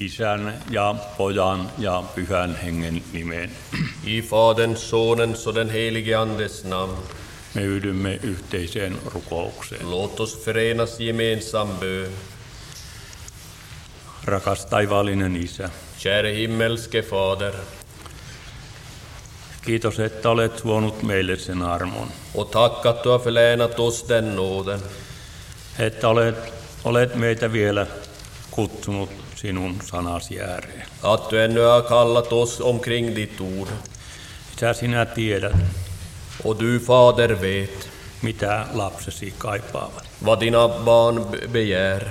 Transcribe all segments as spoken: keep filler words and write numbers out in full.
Isän ja Pojan ja Pyhän Hengen nimeen. I Faderns, Sonens och den helige Andes namn. Me yhdymme yhteiseen rukoukseen. Låt oss förenas i gemensam bön. Rakas taivaallinen Isä, Käre himmelske Fader, kiitos, että olet suonut meille sen armon. och tack att du har förlänat oss den nåden. Että olet, olet meitä vielä kutsunut sinun sanasi ääreen. Att du ännu har kallat oss omkring ditt ord. Isä, sinä tiedät, Och du, Fader, vet mitä lapsesi kaipaavat. vad dina barn be- begär.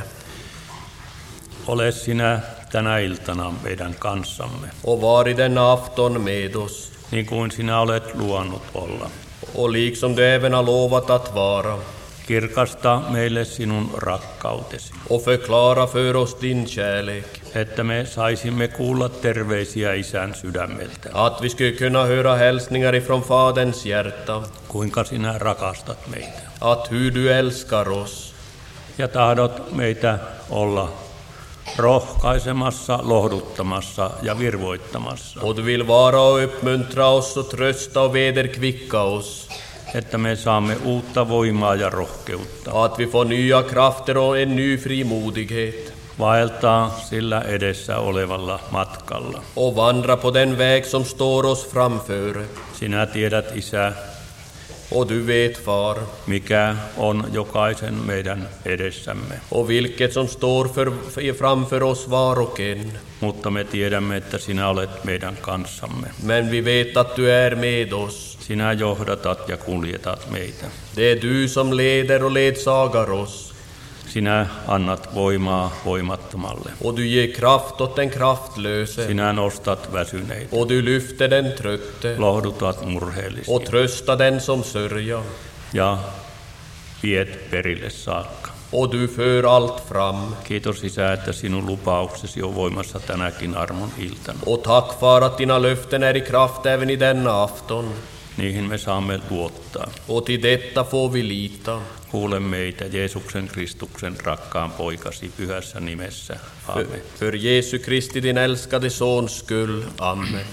Ole sinä tänä iltana meidän kanssamme, Och var i denna afton med oss. niin kuin sinä olet luonnut olla. Och liksom du även har lovat att vara. Kirkasta meille sinun rakkautesi, Och förklara för oss din kärlek. että me saisimme kuulla terveisiä Isän sydämeltä, Att vi skulle kunna höra hälsningar ifrån Faderns hjärta. kuinka sinä rakastat meitä. Att hur du älskar oss. Ja tahdot meitä olla rohkaisemassa, lohduttamassa ja virvoittamassa, Och du vill vara och uppmuntra oss och trösta och vederkvicka oss. että me saamme uutta voimaa ja rohkeutta Att vi får nya krafter och en ny frimodighet. vaeltaa sillä edessä olevalla matkalla. Och vandra på den väg som står oss framför. Sinä tiedät, Isä, Och du vet, Far, mikä on jokaisen meidän edessämme, och vilket som står för, framför oss var och en. mutta me tiedämme, että sinä olet meidän kanssamme. Men vi vet att du är med oss. Sinä johdatat ja kuljetat meitä. Det är du som leder och ledsagar oss. Sinä annat voimaa voimattomalle. Och du ger kraft åt den kraftlöse. Sinä nostat väsyneitä, Och du lyfter den trötte. lohdutat murheellisia Och tröstar den som sörjer. ja viet perille saakka. Och du för allt fram. Kiitos, Isä, että sinun lupauksesi on voimassa tänäkin armon iltana. Och tack för att dina löften är i kraft även i denna afton. Niihin me saamme luottaa. Och till detta får vi lita. Kuule meitä Jeesuksen Kristuksen rakkaan poikasi pyhässä nimessä. För, Aamen. för Jesu Kristi, din älskade Sons skull. Amen.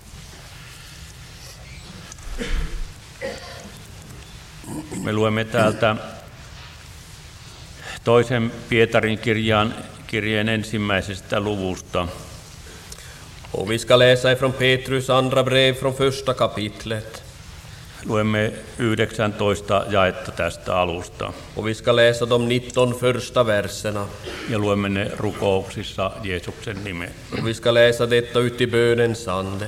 Me luemme täältä toisen Pietarin kirjaan, kirjeen ensimmäisestä luvusta. Och vi ska läsa ifrån Petrus andra brev från första kapitlet. Luemme yhdeksäntoista jaetta tästä alusta Och vi ska läsa de nitton första verserna. ja luemme ne rukouksissa Jeesuksen nimeen. Och vi ska läsa detta ut i bönens ande.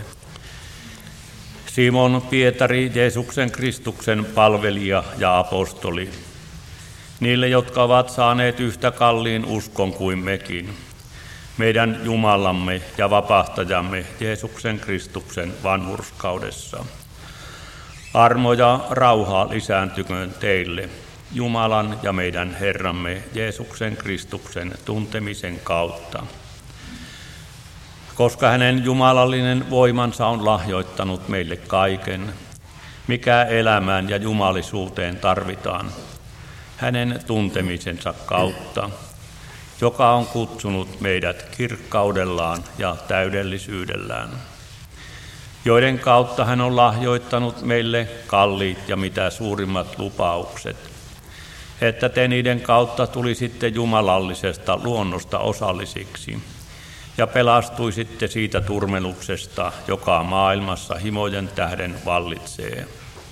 Simon Pietari, Jeesuksen Kristuksen palvelija ja apostoli, niille, jotka ovat saaneet yhtä kalliin uskon kuin mekin, meidän Jumalamme ja vapahtajamme Jeesuksen Kristuksen vanhurskaudessa. Armo ja rauha lisääntyköön teille, Jumalan ja meidän Herramme Jeesuksen Kristuksen tuntemisen kautta. Koska hänen jumalallinen voimansa on lahjoittanut meille kaiken, mikä elämään ja jumalisuuteen tarvitaan, hänen tuntemisensa kautta, joka on kutsunut meidät kirkkaudellaan ja täydellisyydellään, joiden kautta hän on lahjoittanut meille kalliit ja mitä suurimmat lupaukset, että te niiden kautta tulisitte jumalallisesta luonnosta osallisiksi ja pelastuisitte siitä turmeluksesta, joka maailmassa himojen tähden vallitsee.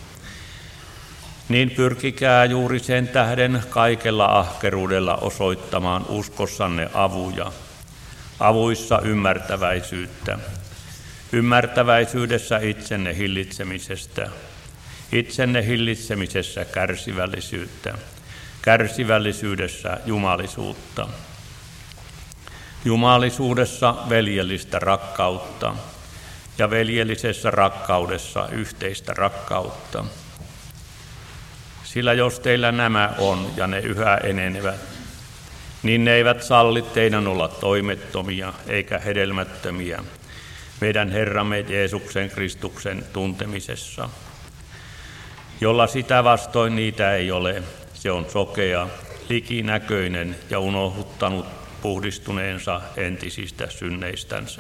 Niin pyrkikää juuri sen tähden kaikella ahkeruudella osoittamaan uskossanne avuja, avuissa ymmärtäväisyyttä, ymmärtäväisyydessä itsenne hillitsemisestä, itsenne hillitsemisessä kärsivällisyyttä, kärsivällisyydessä jumalisuutta, jumalisuudessa veljellistä rakkautta ja veljellisessä rakkaudessa yhteistä rakkautta. Sillä jos teillä nämä on ja ne yhä enenevät, niin ne eivät salli teidän olla toimettomia eikä hedelmättömiä meidän Herramme Jeesuksen Kristuksen tuntemisessa, jolla sitä vastoin niitä ei ole. Se on sokea, likinäköinen ja unohduttanut puhdistuneensa entisistä synneistänsä.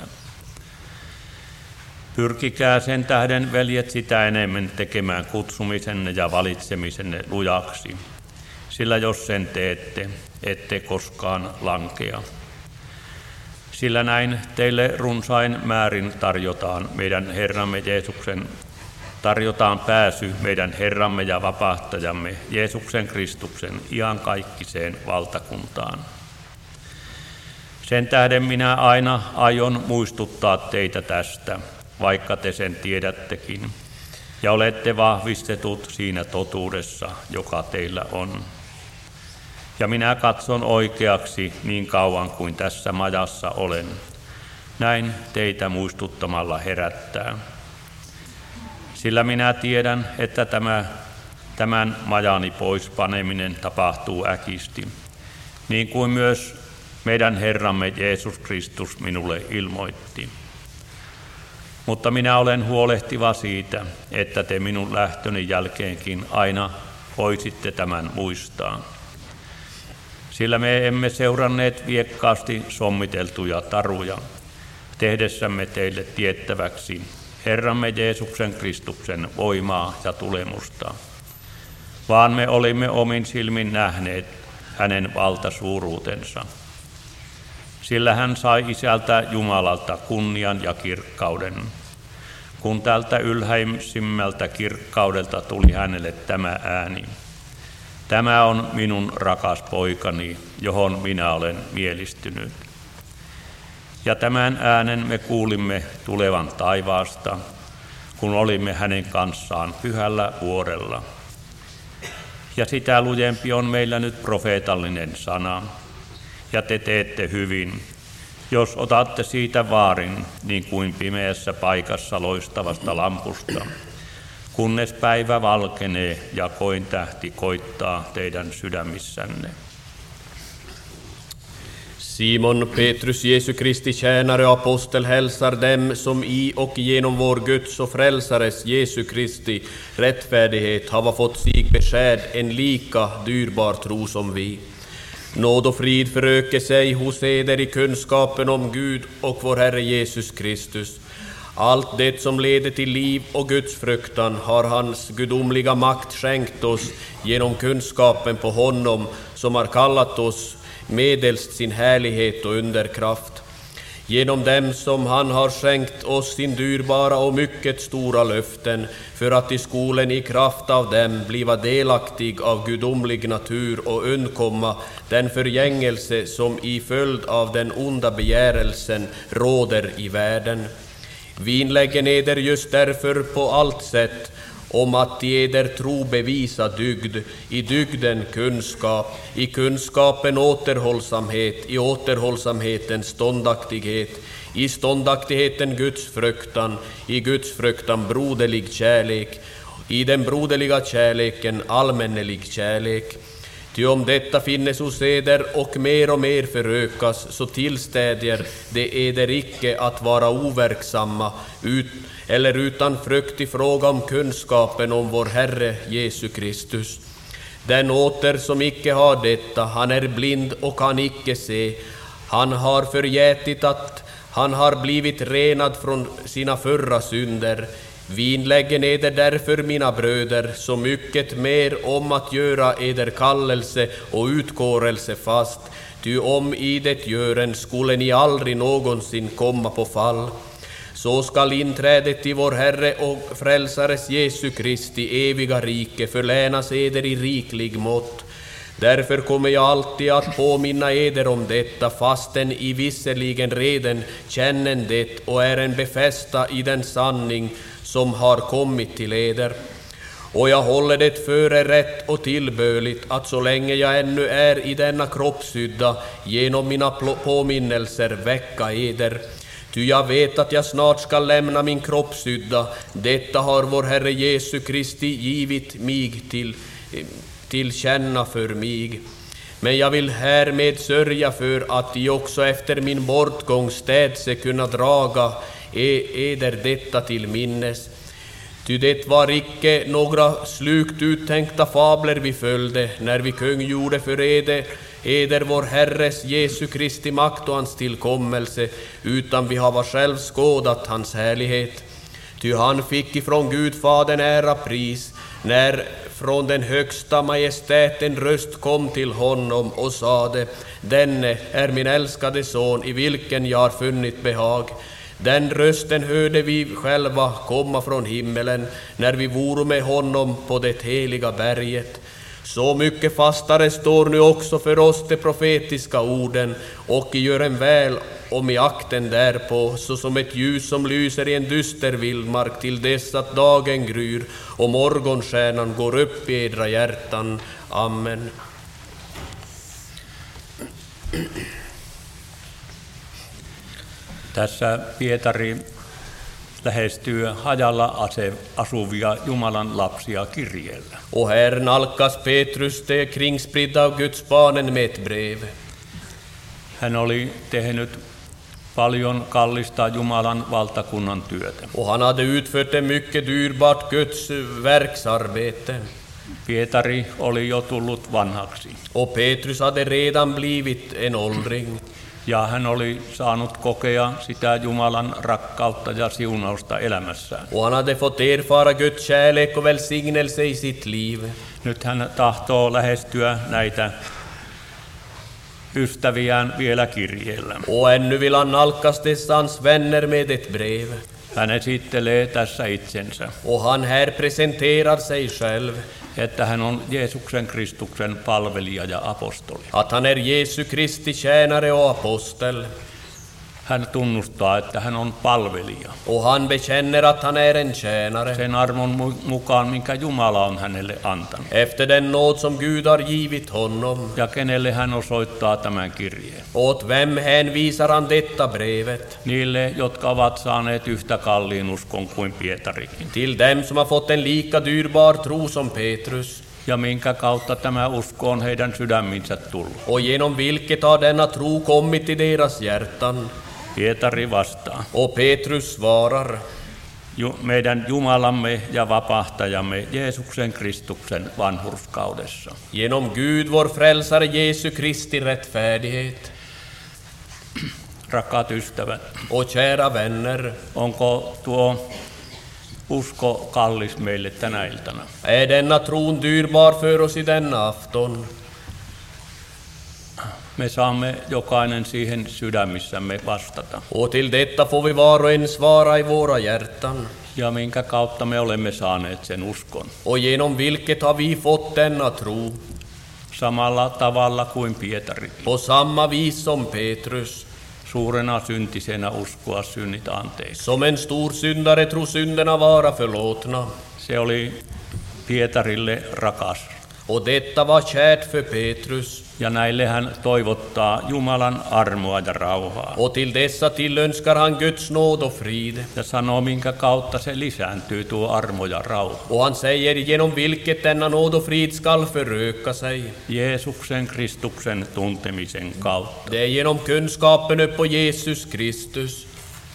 Pyrkikää sen tähden, veljet, sitä enemmän tekemään kutsumisenne ja valitsemisenne lujaksi, sillä jos sen teette, ette koskaan lankea. Sillä näin teille runsain määrin tarjotaan meidän Herramme Jeesuksen, tarjotaan pääsy meidän Herramme ja vapahtajamme Jeesuksen Kristuksen iankaikkiseen valtakuntaan. Sen tähden minä aina aion muistuttaa teitä tästä, vaikka te sen tiedättekin, ja olette vahvistetut siinä totuudessa, joka teillä on. Ja minä katson oikeaksi niin kauan kuin tässä majassa olen, näin teitä muistuttamalla herättää. Sillä minä tiedän, että tämä, tämän majani poispaneminen tapahtuu äkisti, niin kuin myös meidän Herramme Jeesus Kristus minulle ilmoitti. Mutta minä olen huolehtiva siitä, että te minun lähtöni jälkeenkin aina voisitte tämän muistaa. Sillä me emme seuranneet viekkaasti sommiteltuja taruja, tehdessämme teille tiettäväksi Herramme Jeesuksen Kristuksen voimaa ja tulemusta, vaan me olimme omin silmin nähneet hänen valtasuuruutensa. Sillä hän sai Isältä Jumalalta kunnian ja kirkkauden, kun tältä ylhäisimmältä kirkkaudelta tuli hänelle tämä ääni. Tämä on minun rakas poikani, johon minä olen mielistynyt. Ja tämän äänen me kuulimme tulevan taivaasta, kun olimme hänen kanssaan pyhällä vuorella. Ja sitä lujempi on meillä nyt profeetallinen sana, ja te teette hyvin, jos otatte siitä vaarin, niin kuin pimeässä paikassa loistavasta lampusta, kunnes päivä valkenee ja kointähti koittaa teidän sydämissänne. Simon Petrus, Jesu Kristi tjänare och apostel, hälsar dem som i och genom vår Guds och frälsares Jesu Kristi rättfärdighet hava fått sig beskärd en lika dyrbar tro som vi. Nåd och frid föröker sig hos eder i kunskapen om Gud och vår Herre Jesus Kristus. Allt det som leder till liv och Guds fruktan har hans gudomliga makt skänkt oss genom kunskapen på honom som har kallat oss medelst sin härlighet och underkraft. Genom dem som han har skänkt oss sin dyrbara och mycket stora löften, för att i skolen i kraft av dem bliva delaktig av gudomlig natur och undkomma den förgängelse som i följd av den onda begärelsen råder i världen. Vi inlägger eder just därför på allt sätt om att i eder tro bevisa dygd, i dygden kunskap, i kunskapen återhållsamhet, i återhållsamheten ståndaktighet, i ståndaktigheten Guds fruktan, i Guds fruktan broderlig kärlek, i den broderliga kärleken allmännelig kärlek. Ty om detta finnes hos eder och mer och mer förökas, så tillstädjer det eder icke att vara overksamma ut, eller utan frukt i fråga om kunskapen om vår Herre Jesu Kristus. Den åter som icke har detta, han är blind och kan icke se. Han har förgätit att han har blivit renad från sina förra synder. Vi inlägger eder därför, mina bröder, så mycket mer om att göra eder kallelse och utkårelse fast, ty om i det gören skulle ni aldrig någonsin komma på fall. Så skall inträdet i vår Herre och frälsares Jesu Kristi eviga rike förlänas eder i riklig mått. Därför kommer jag alltid att påminna eder om detta, fastän i visserligen redan känner det och är en befästa i den sanning som har kommit till eder. Och jag håller det före rätt och tillbörligt att så länge jag ännu är i denna kroppshydda genom mina påminnelser väcka eder. Ty jag vet att jag snart ska lämna min kroppshydda. Detta har vår Herre Jesu Kristi givit mig till, till känna för mig. Men jag vill härmed sörja för att I också efter min bortgång städse kunna draga eder detta till minnes. Ty det var icke några slukt uttänkta fabler vi följde när vi kungjorde för eder eder vår Herres Jesu Kristi makt och hans tillkommelse, utan vi hava själv skådat hans härlighet. Ty han fick ifrån Gud Fadern ära pris, när från den högsta majestäten röst kom till honom och sade: denne är min älskade son, i vilken jag har funnit behag. Den rösten hörde vi själva komma från himmelen, när vi voro med honom på det heliga berget. Så mycket fastare står nu också för oss de profetiska orden, och gör en väl om i akten därpå, så som ett ljus som lyser i en dyster vildmark, till dess att dagen gryr och morgonstjärnan går upp i edra hjärtan. Amen. Tässä Pietari lähestyy hajalla asuvia Jumalan lapsia kirjeellä. Och här nalkas Petrus de kringspridda av Guds barnen med ett brev. Hän oli tehnyt paljon kallista Jumalan valtakunnan työtä. Och han hade utfört ett mycket dyrbart Guds verksarbete. Pietari oli jo tullut vanhaksi. Och Petrus hade redan blivit en åldring. Ja hän oli saanut kokea sitä Jumalan rakkautta ja siunausta elämässään. Och han hade fått erfara Guds kärlek och välsignelse i sitt liv. Nyt hän tahtoo lähestyä näitä ystäviään vielä kirjeellä. Och ännu vill han nalkas dessa hans vänner med ett brev. Hän esittelee tässä itsensä, Och han här presenterar sig själv. että hän on Jeesuksen Kristuksen palvelija ja apostoli. Att han är Jesu Kristi tjänare och apostel. Hän tunnustaa, että hän on palvelija. Och han bekänner att han är en tjänare. Sen armon mukaan, minkä Jumala on hänelle antanut. Efter den nåd som Gud har givit honom. Ja kenelle hän osoittaa tämän kirjeen. Åt vem hänvisar han detta brevet? Niille, jotka ovat saaneet yhtä kalliin uskon kuin Pietarikin. Till dem som har fått en lika dyrbar tro som Petrus. Ja minkä kautta tämä usko on heidän sydäminsä tullut. Och genom vilket har denna tro kommit i deras hjärtan. Pietari vastaa. Och Petrus svarar: Ju, meidän Jumalamme ja vapahtajamme Jeesuksen Kristuksen vanhurskaudessa. Genom Gud vår frälsare Jesu Kristi rättfärdighet. Rakkaat ystävät, Och kära vänner, onko tuo usko kallis meille tänä iltana? är denna tron dyrbar för oss i denna afton? Me saamme jokainen siihen sydämissämme vastata. Och till detta får vi var och en svara i våra hjärtan. Ja minkä kautta me olemme saaneet sen uskon. Och genom vilket har vi fått denna tro? Samalla tavalla kuin Pietari. På samma vis som Petrus. Suurena syntisenä uskoa synnit anteeksi. Som en stor syndare tror synderna vara förlåtna. Se oli Pietarille rakas. Och detta var kärt för Petrus. Ja näille hän toivottaa Jumalan armoa ja rauhaa. Och till dessa tillönskar han Guds nåd och frid. Ja sanoo, minkä kautta se lisääntyy tuo armo ja rauha. Och han säger genom vilket denna nåd och frid skall föröka sig. Jeesuksen Kristuksen tuntemisen kautta. Det är genom kunskapen upp på Jesus Kristus.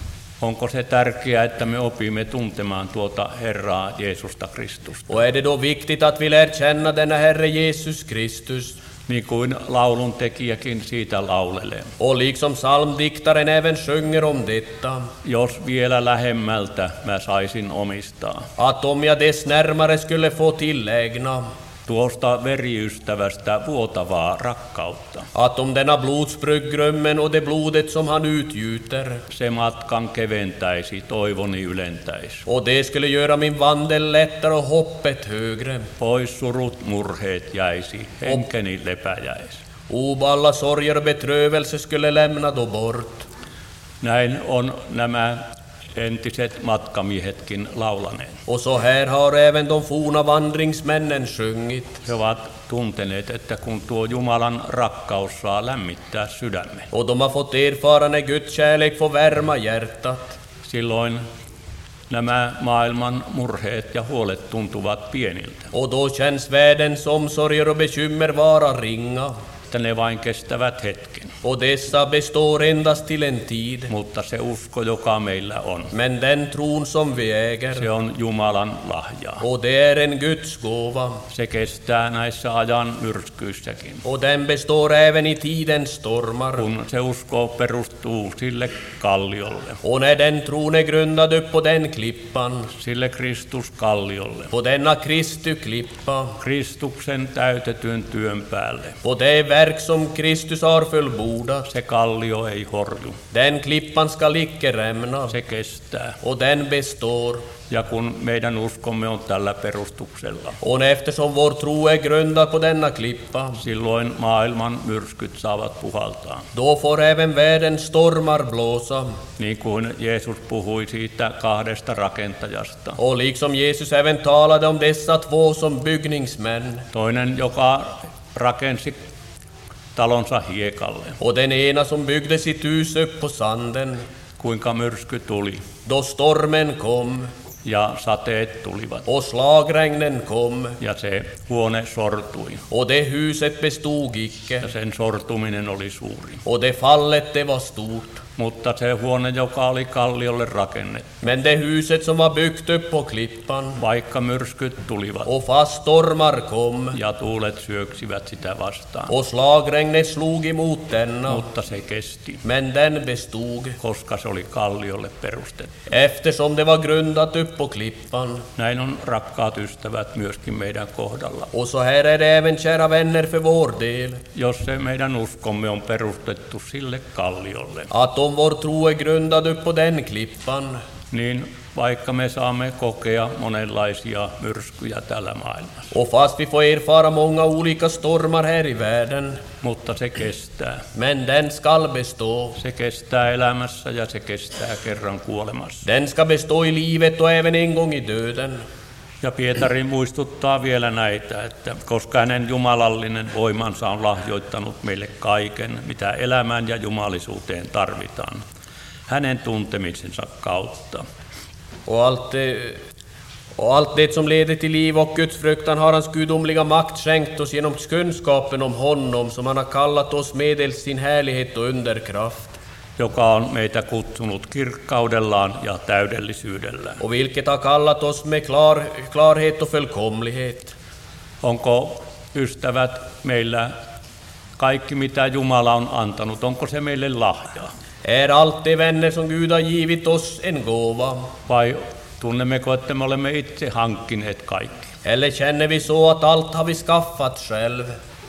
Onko se tärkeää, että me opimme tuntemaan tuota Herraa Jeesusta Kristusta? Och är det då viktigt att vi lär känna denna Herre Jesus Kristus? Niin kuin laulun tekijäkin siitä laulelee. Och liksom psalmdiktaren även sjunger om detta. Jos vielä lähemmältä mä saisin omistaa. Att om jag dess närmare skulle få tillägna. Tuosta veriystävästä vuotavaa rakkautta. Att om denna blodsbrödgrömmen och det blodet som han utgjuter. Se matkan keventäisi, toivoni ylentäisi. Och det skulle göra min vandel lättare och hoppet högre. Pois surut murheet jäisi, henkeni lepäjäisi. O, alla sorger och betrövelse skulle lämna då bort. Näin on nämä entiset matkamiehetkin laulaneet. Och så här har även de forna vandringsmännen sjungit. He ovat tunteneet, että kun tuo Jumalan rakkaus saa lämmittää sydämen. Och de har fått erfara när Guds kärlek får värma hjärtat. Silloin nämä maailman murheet ja huolet tuntuvat pieniltä. Och då känns världens omsorger och bekymmer vara ringa. että ne vain kestävät hetken. Och dessa består endast till en tid. Mutta se usko, joka meillä on, Men den tron som vi äger, se on Jumalan lahja. och det är en Guds gåva. Se kestää näissä ajan myrskyissäkin. Och den består även i tidens stormar. Kun se usko perustuu sille kalliolle, Och när den tron är grundad upp på den klippan, sille Kristuskalliolle, på denna Kristu klippa, Kristuksen täytetyn työn päälle, på det verk som Kristus har fullbordat, se kallio ei horju, den klippan ska icke rämna, se kestää. och den består. Ja kun meidän uskomme on tällä perustuksella, Och eftersom vår tro är grundad på denna klippa, silloin maailman myrskyt saavat puhaltaa. då får även världens stormar blåsa. Niin kuin Jeesus puhui siitä kahdesta rakentajasta. Och liksom Jesus även talade om dessa två som byggningsmän, Toinen, joka rakensi talonsa hiekalle, och den ena som byggde sitt hus upp på sanden, kuinka myrsky tuli då stormen kom ja sateet tulivat och slagregnen kom, ja se huone sortui och det huset bestod icke, ja sen sortuminen oli suuri. och det fallet det var stort. Mutta se huone, joka oli kalliolle rakennettu, Men det huset som var byggt upp på klippan, vaikka myrskyt tulivat och fast stormar kom, ja tuulet syöksivät sitä vastaan, och slagregnet slog emot denna, mutta se kesti, men den bestod, koska se oli kalliolle perustettu. eftersom det var grundat upp på klippan. Näin on, rakkaat ystävät, myöskin meidän kohdalla. Och så här är det även, kära vänner, för vår del. Jos se meidän uskomme on perustettu sille kalliolle, Att om vår tro är grundad upp på den klippan, niin vaikka me saamme kokea monenlaisia myrskyjä tällä maailmassa, och fast vi får erfara många olika stormar här i världen, mutta se kestää. men den skall bestå. Se kestää elämässä ja se kestää kerran kuolemassa. Den ska bestå i livet och även en gång i döden. Ja Pietari muistuttaa vielä näitä, että koska hänen jumalallinen voimansa on lahjoittanut meille kaiken, mitä elämään ja jumalisuuteen tarvitaan, hänen tuntemisensa kautta. Och allt det, och allt det som leder till liv och Guds fruktan har hans gudomliga makt skänkt oss genom kunskapen om honom som han har kallat oss medelst sin härlighet och underkraft, joka on meitä kutsunut kirkkaudellaan ja täydellisyydellään. och vilket har kallat oss med klar, klarhet och fullkomlighet. Onko, ystävät, meillä kaikki, mitä Jumala on antanut, onko se meille lahja? Är allt det, vänner, som Gud har givit oss en gåva? Vai tunnemmeko, että me olemme itse hankkineet kaikki? Eller känner vi så att allt har vi skaffat själv?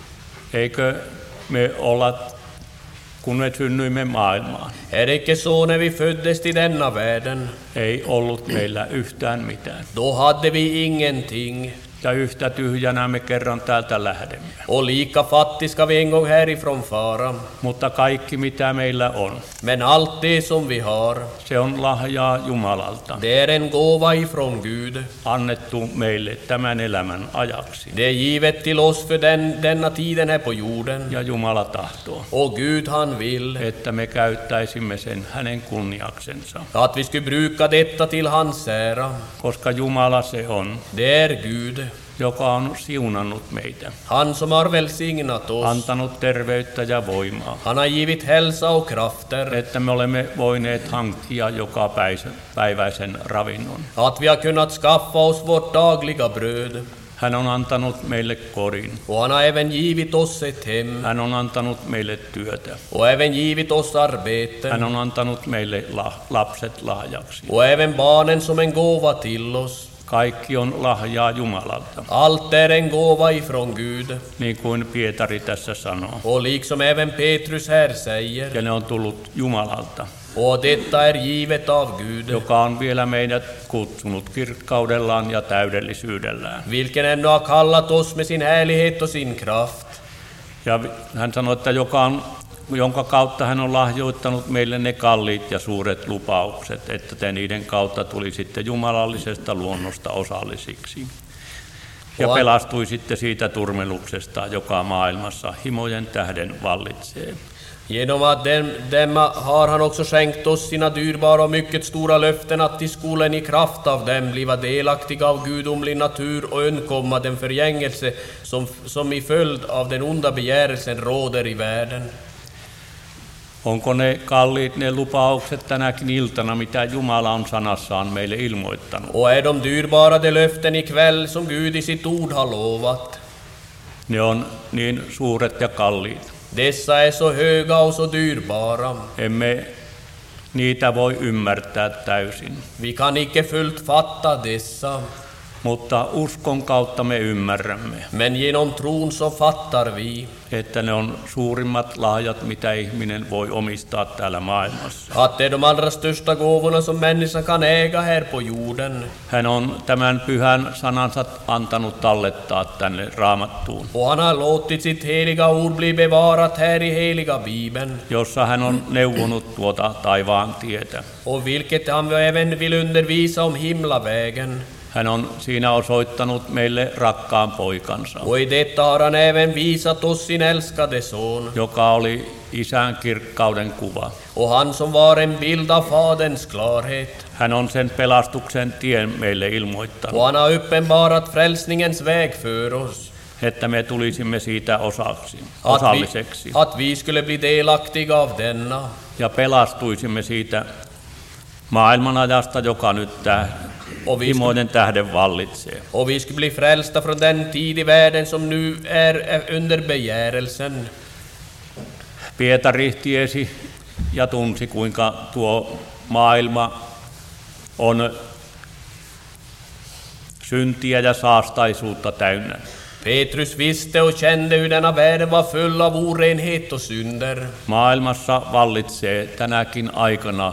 Eikö me olla, kun me synnyimme maailmaan, Är det inte så när vi föddes till denna världen? ei ollut meillä yhtään mitään. Då hade vi ingenting. Ja yhtä tyhjänä me kerran täältä lähdemme. Och lika fattig ska vi en gång härifrån fara. Mutta kaikki, mitä meillä on, Men allt det som vi har, se on lahjaa Jumalalta, det är en gåva ifrån Gud. annettu meille tämän elämän ajaksi. Det är givet till oss för den, denna tiden här på jorden. Ja Jumala tahtoo, Och Gud han vill että me käyttäisimme sen hänen kunniaksensa. att vi skulle bruka detta till hans ära. Koska Jumala se on, Det är Gud, joka on siunannut meitä, han som har välsignat oss. antanut terveyttä ja voimaa, Han har givit hälsa och krafter, että me olemme voineet hankkia joka päiväisen ravinnon. att vi har kunnat skaffa oss vårt dagliga bröd. Hän on antanut meille kodin, Och han har även givit oss ett hem, hän on antanut meille työtä, och även givit oss arbete, hän on antanut meille la- lapset lahjaksi. och även barnen som en gåva till oss. Kaikki on lahjaa Jumalalta, Allt är en gåva ifrån Gud, niin kuin Pietari tässä sanoo. och liksom även Petrus här säger, Ja ne on tullut Jumalalta, och detta är givet av Gud, joka on vielä meidät kutsunut kirkkaudellaan ja täydellisyydellään. vilken ännu har kallat oss med sin härlighet och sin kraft. Ja hän sanoi, että joka on, jonka kautta hän on lahjoittanut meille ne kalliit ja suuret lupaukset, että te niiden kautta tulisitte jumalallisesta luonnosta osallisiksi. Ja pelastuisitte siitä turmeluksesta, joka maailmassa himojen tähden vallitsee. Genom att dem, dem har han också skänkt oss sina dyrbara och mycket stora löften att till skolan i kraft av dem bliva delaktiga av gudomlig natur och undkomma den förgängelse som, som i följd av den onda begärelsen råder i världen. Onko ne kalliit ne lupaukset tänäkin iltana, mitä Jumala on sanassaan meille ilmoittanut? Och är de dyrbara de löften ikväll som Gud i sitt ord har lovat? Ne on niin suuret ja kalliit. Dessa är så höga och så dyrbara. Emme niitä voi ymmärtää täysin. Vi kan icke fullt fatta dessa. Mutta uskon kautta me ymmärrämme, Men genom tron så fattar vi että ne on suurimmat lahjat, mitä ihminen voi omistaa täällä maailmassa. att det är de allra största gåvorna som människan kan äga här på jorden. Hän on tämän pyhän sanansa antanut tallettaa tänne Raamattuun, Och han har låtit sitt heliga ord bli bevarat här i heliga Bibeln. jossa hän on neuvonut tuota taivaan tietä. Och vilket han även vill undervisa om himlavägen. Hän on siinä osoittanut meille rakkaan poikansa, Och i detta har han även visat oss sin älskade son. joka oli isän kirkkauden kuva. Och han som var en bild av Faderns klarhet. Hän on sen pelastuksen tien meille Och ilmoittanut, han har uppenbarat frälsningens väg för oss. että me tulisimme siitä osaksi, Att osalliseksi vi, att vi skulle bli delaktiga av denna. ja pelastuisimme siitä maailmanajasta, joka nyt tämä Och vi, skulle, himoinen tähden vallitsee. och vi skulle bli frälsta från den tid i världen som nu är under begärelsen. Pietari tiesi ja tunsi, kuinka tuo maailma on syntiä ja saastaisuutta täynnä. Petrus visste och kände hur denna världen var full av orenhet och synder. Maailmassa vallitsee tänäkin aikana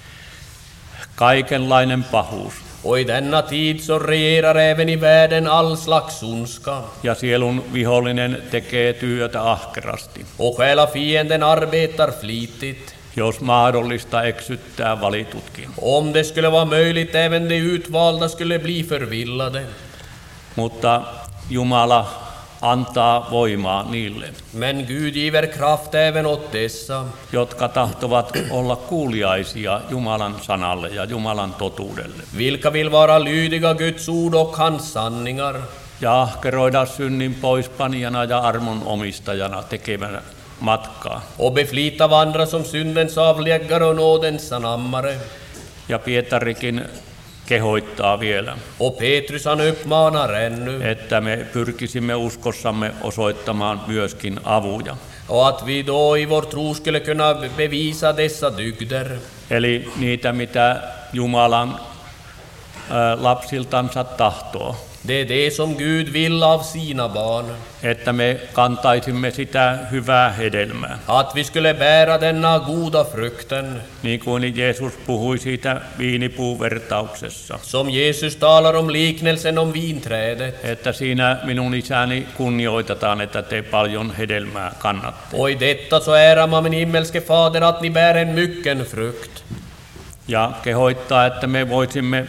kaikenlainen pahuus. Och i denna tid så regerar även i världen all slags ondska. Ja sielun vihollinen tekee työtä ahkerasti, Och själafienden arbetar flitigt. jos mahdollista eksyttää valitutkin. Om det skulle vara möjligt även de utvalda skulle bli förvillade. Mutta Jumala antaa voimaa niille, Men Gud giver kraft även åt dessa, jotka tahtovat olla kuuliaisia Jumalan sanalle ja Jumalan totuudelle. vilka vill vara lydiga Guds ord och hans sanningar. Ja ahkeroida synnin poispanijana ja armon omistajana tekemään matkaa. Och beflita vandra som syndens avläggare och nådens anammare. Ja Pietarikin kehoittaa vielä, Och Petrus han uppmanar ännu. että me pyrkisimme uskossamme osoittamaan myöskin avuja. Och att vi då i vår tro skulle kunna bevisa dessa dygder. Eli niitä, mitä Jumalan ää, lapsiltansa tahtoo. Det är det som Gud vill av sina barn. Että me kantaisimme sitä hyvää hedelmää. Att vi skulle bära denna goda frukten. Niin kuin Jeesus puhui siitä viinipuuvertauksessa. Som Jesus talar om liknelsen om vinträdet. Että siinä minun isäni kunnioitetaan, että te paljon hedelmää kannatte. Och i detta så ärar man min himmelske fader att ni bär en mycken frukt. Ja kehoittaa, että me voisimme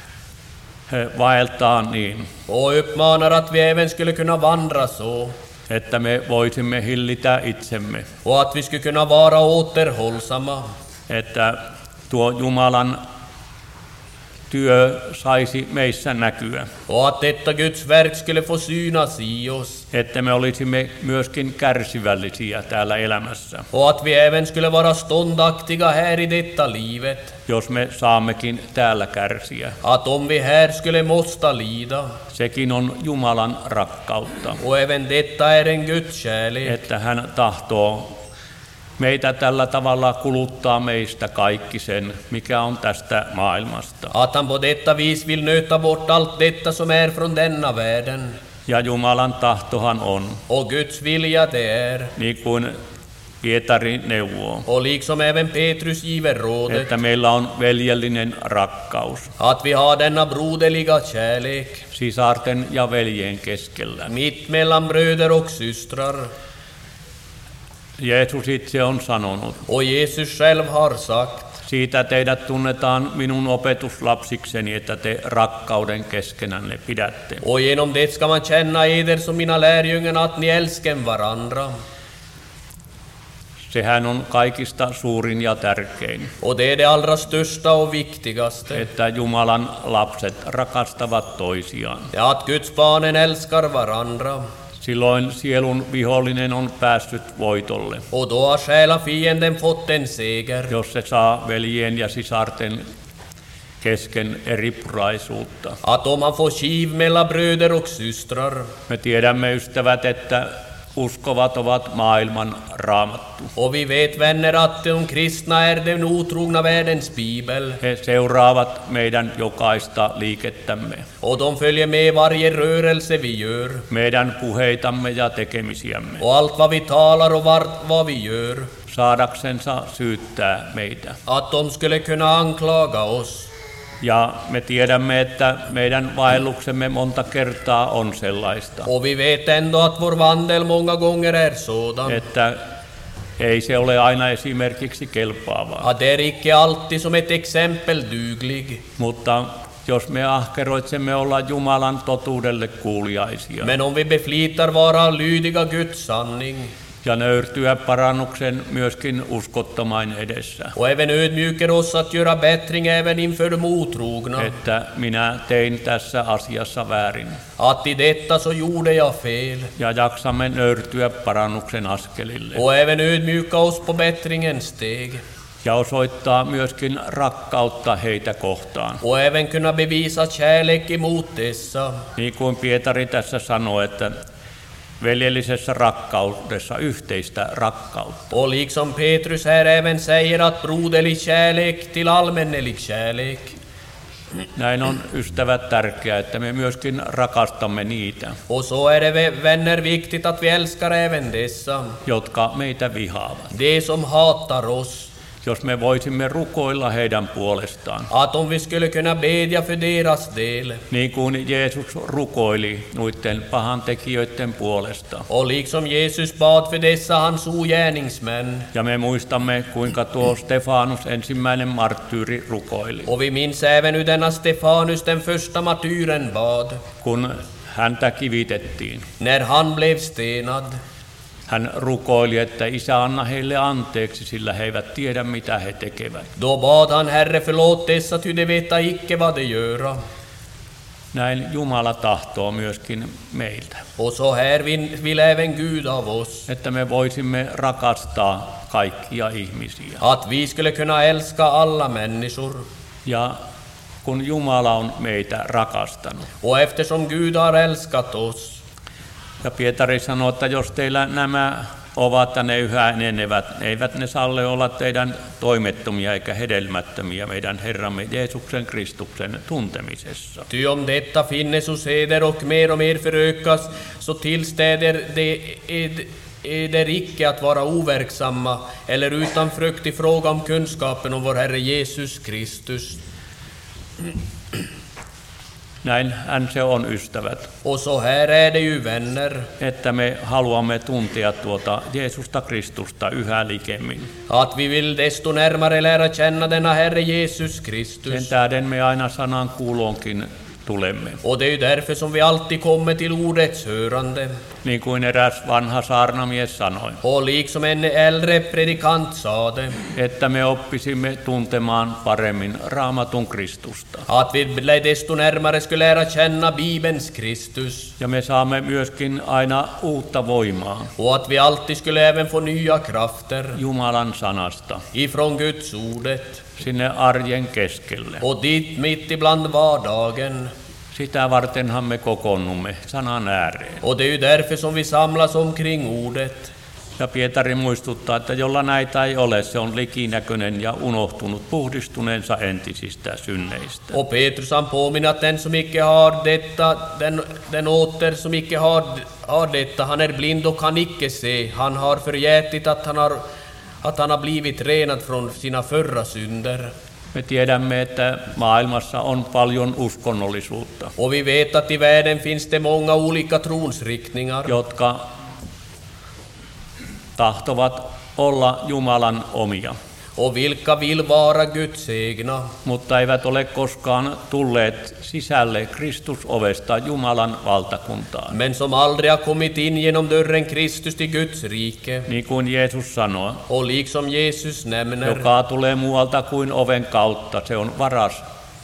vaeltaa niin, Och uppmanar att vi även skulle kunna vandra så. että me voisimme hillitä itsemme. Och att vi skulle kunna vara återhållsamma. Että tuo Jumalan työ saisi meissä näkyä. Och att detta Guds verk skulle få synas i oss. Että me olisimme myöskin kärsivällisiä täällä elämässä, Och att vi även skulle vara ståndaktiga här i detta livet. jos me saammekin täällä kärsiä. Att om vi här skulle måste lida. Sekin on Jumalan rakkautta, Och även detta är en Guds kärlek. että hän tahtoo meitä tällä tavalla kuluttaa meistä kaikki sen, mikä on tästä maailmasta. Att han på detta vis vill nöta bort allt detta som är från denna världen. Ja Jumalan tahtohan on, Och Guds vilja det är. niin kuin Pietari neuvoo, Och liksom även Petrus giver rådet. että meillä on veljellinen rakkaus Att vi har denna broderliga kärlek. sisarten ja veljen keskellä. Mitt mellan bröder och systrar. Jeesus itse on sanonut, Och Jesus själv har sagt. siitä teidät tunnetaan minun opetuslapsikseni, että te rakkauden keskenänne pidätte. Och genom det ska man känna eder som mina lärjungar att ni älskar varandra. Sehän on kaikista suurin ja tärkein, Och det är det allra största och viktigaste. että Jumalan lapset rakastavat toisiaan. Ja att Guds barnen älskar varandra. Silloin sielun vihollinen on päässyt voitolle, Och då har själafienden fått en seger. jos se saa veljien ja sisarten kesken eripuraisuutta. Att om man får kiv mellan bröder och systrar. Me tiedämme, ystävät, että uskovat ovat maailman raamattu. Och vi vet, vänner, att de kristna är den otrogna världens bibel. He seuraavat meidän jokaista liikettämme, Och de följer med varje rörelse vi gör. meidän puheitamme ja tekemisiämme, Och allt vad vi talar och var, vad vi gör. saadaksensa syyttää meitä. Att de skulle kunna anklaga oss. Ja me tiedämme, että meidän vaelluksemme monta kertaa on sellaista, Och vi vet ändå att vår vandel många gånger är sådan. että ei se ole aina esimerkiksi kelpaavaa. Att det är icke alltid som ett exempel duglig. Mutta jos me ahkeroitsemme olla Jumalan totuudelle kuuliaisia Men om vi beflitar vara lydiga Guds sanning. ja nöyrtyä parannuksen myöskin uskottomain edessä, Och även ödmjukar oss att göra bättring även inför de otrogna. että minä tein tässä asiassa väärin, Att i detta så gjorde jag fel. ja jaksamme nöyrtyä parannuksen askelille Och även ödmjuka oss på bättringens steg. ja osoittaa myöskin rakkautta heitä kohtaan. Och även kunna bevisa kärlek emot dessa. Niin kuin Pietari tässä sanoi, että veljellisessä rakkaudessa yhteistä rakkautta. Och liksom Petrus här även säger att broderlig kärlek till allmännelig kärlek. Näin on, ystävät, tärkeää, että me myöskin rakastamme niitä, Och så är det, vänner, viktigt att vi älskar även dessa. jotka meitä vihaavat. De som hatar oss. Jos me voisimme rukoilla heidän puolestaan, Att om vi skulle kunna bedja för deras del. niin kuin Jeesus rukoili noiden pahantekijöiden puolesta. Och liksom Jesus bad för dessa hans ogärningsmän. Ja me muistamme, kuinka tuo Stefanus, ensimmäinen marttyyri, rukoili, Och vi minns även hur denna Stefanus, den första martyren, bad. kun häntä kivitettiin. När han blev stenad. Hän rukoili, että Isä, anna heille anteeksi, sillä he eivät tiedä, mitä he tekevät. Då bad han, Herre, förlåt dessa, ty de veta icke vad de göra. Näin Jumala tahtoo myöskin meiltä, Och så här vill även Gud av oss. että me voisimme rakastaa kaikkia ihmisiä. Att vi skulle kunna älska alla människor. Ja kun Jumala on meitä rakastanut. Och eftersom Gud har älskat oss. Ja Pietari sanoo, että jos teillä nämä ovat ja ne yhä enenevät, eivät ne salle olla teidän toimettomia eikä hedelmättömiä meidän Herramme Jeesuksen Kristuksen tuntemisessa. Ty om detta finnes hos eder och mer och mer förökas, så tillstäder det ed, eder icke att vara overksamma eller utan frukt i fråga om kunskapen om vår Herre Jesus Kristus. Näin hän se on, ystävät, Och så här är det ju, vänner, että me haluamme tuntea tuota Jeesusta Kristusta yhä likemmin. att vi vill desto närmare lära känna denna Herre Jesus Kristus. Sen tähden me aina sanan kuuloonkin tulemme. Och det är ju därför som vi alltid kommer till ordets hörande. Niin kuin eräs vanha saarnamies sanoi, Och liksom en äldre predikant sade, että me oppisimme tuntemaan paremmin Raamatun Kristusta. att vi desto närmare skulle lära känna Bibelns Kristus. Ja me saamme myöskin aina uutta voimaa Och att vi alltid skulle även få nya krafter Jumalan sanasta ifrån Guds ordet. sinne arjen keskelle. Och dit mitt ibland vardagen. Sitä vartenhan me kokoonnumme sanan ääreen. Och det är ju därför som vi samlas omkring ordet. Ja Pietari muistuttaa, että jolla näitä ei ole, se on likinäköinen ja unohtunut puhdistuneensa entisistä synneistä. Och Petrus han påminner att den som icke har detta, den, den åter som icke har, har detta, han är blind och kan icke se. Han har förgätit att han har, att han har blivit renad från sina förra synder. Me tiedämme, että maailmassa on paljon uskonnollisuutta, Och vi vet att i världen finns det många olika tronsriktningar. jotka tahtovat olla Jumalan omia. Och vilka vill vara Guds egna, mutta eivät ole koskaan tulleet sisälle Kristusovesta Jumalan valtakuntaan. men som aldrig har kommit in genom dörren Kristus till Guds rike. Niin kuin Jeesus sanoi, Och liksom Jesus nämner, joka tulee muualta kuin oven kautta, se on varas.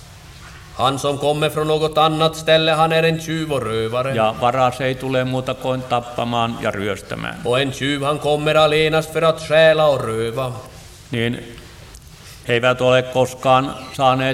han som kommer från något annat ställe, han är en tjuv och rövare. Ja varas ei tule muuta kuin tappamaan ja ryöstämään. Och en tjuv, han kommer allenast för att stjäla och röva. Niin he eivät ole koskaan saaneet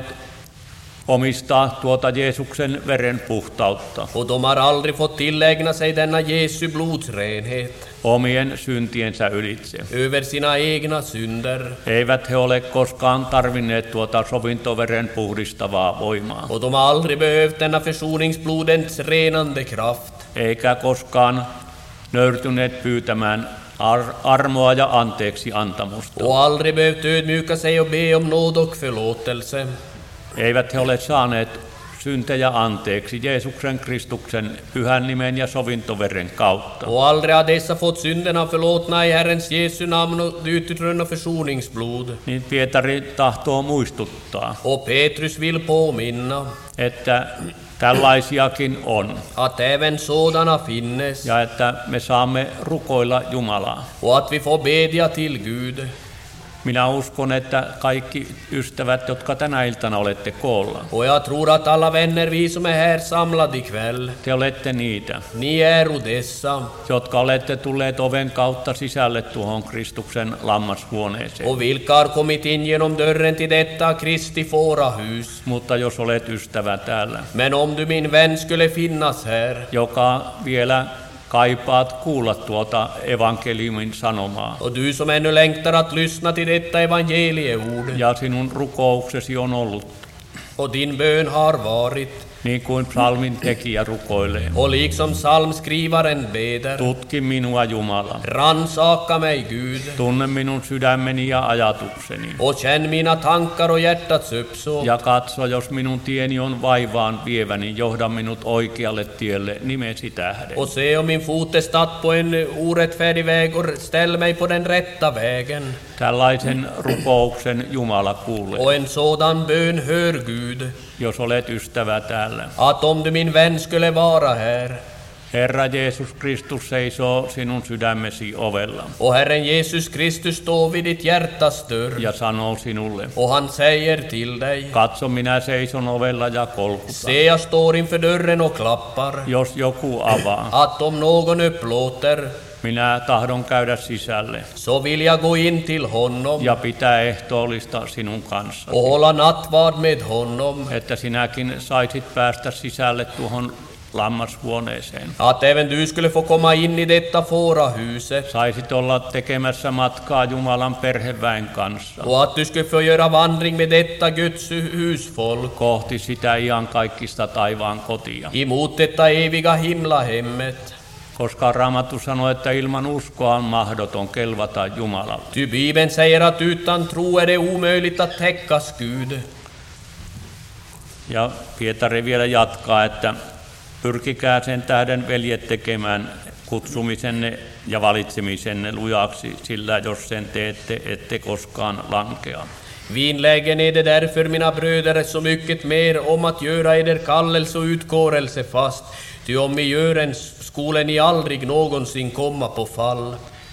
omistaa tuota Jeesuksen veren puhtautta Och de har aldrig fått tillägna sig denna Jesu blods renhet omien syntiensä ylitse. över sina egna synder. Eivät he ole koskaan tarvinneet tuota sovintoveren puhdistavaa voimaa, Och de har aldrig behövt denna försoningsblodens renande kraft. eikä koskaan nöyrtyneet pyytämään ar- armoa ja anteeksi antamusta. Och aldrig behövt ödmjuka sig och be om nåd och förlåtelse. Eivät he ole saaneet syntejä anteeksi Jeesuksen Kristuksen pyhän nimen ja sovintoveren kautta. Och aldrig har dessa fått synderna förlåtna i Herrens Jesu namn och utrunna försoningsblod. Niin Pietari tahtoo muistuttaa, Och Petrus vill påminna että tällaisiakin on att även sådana finnes ja että me saamme rukoilla Jumalaa. och att vi får bedja till Gud. Minä uskon, että kaikki ystävät, jotka tänä iltana olette koolla, Och jag tror att alla vänner, vi som är här samlade ikväll, te olette niitä, ni är dessa, jotka olette tulleet oven kautta sisälle tuohon Kristuksen lammashuoneeseen. och vilka har kommit in genom dörren till detta Kristi fårahus. Mutta jos olet ystävä täällä, Men om du, min vän, skulle finnas här, joka vielä kaipaat kuulla tuota evankeliumin sanomaa, och du som ännu längtar att lyssna till detta evangelieord, ja sinun rukouksesi on ollut, och din bön har varit, niin kuin psalmin tekijä rukoilee. och liksom psalmskrivaren beder, Tutki minua, Jumala. rannsaka mig, Gud, Tunne minun sydämeni ja ajatukseni. och känn mina tankar och hjärtats uppsåt, Ja katso, jos minun tieni on vaivaan vieväni, johda minut oikealle tielle nimesi tähden. och se om min fot är statt på en orättfärdig väg, och ställ mig på den rätta vägen. Tällaisen rukouksen Jumala kuulee, Och en sådan bön hör Gud, jos olet ystävä täällä. att om du, min vän, skulle vara här, Herra Jeesus Kristus seisoo sinun sydämesi ovella och Herren Jesus Kristus står vid ditt hjärtas dörr, ja sanoo sinulle, och han säger till dig, katso, minä seison ovella ja kolkutan. se, jag står inför dörren och klappar, Jos joku avaa, att om någon upplåter, minä tahdon käydä sisälle så vill jag gå in till honom ja pitää ehtoollista sinun kanssa, och hålla nattvard med honom, että sinäkin saisit päästä sisälle tuohon lammashuoneeseen. att även du skulle få komma in i detta fårahuset, Saisit olla tekemässä matkaa Jumalan perheväen kanssa och att du skulle få göra vandring med detta Guds husfolk kohti sitä iankaikkista taivaan kotia. emot detta eviga himlahemmet. Koska Raamattu sanoo, että ilman uskoa on mahdoton kelvata Jumalalle. Ty Bibeln säger att utan tro är det omöjligt att täckas Gud. Ja Pietari vielä jatkaa, että pyrkikää sen tähden, veljet, tekemään kutsumisenne ja valitsemisenne lujaksi, sillä jos sen teette, ette koskaan lankea. Vinlägen är det därför, mina bröder, så mycket mer om att göra eder kallelse och utkårelse fast. Ty om ni gör en, skulle ni aldrig någonsin komma på fall.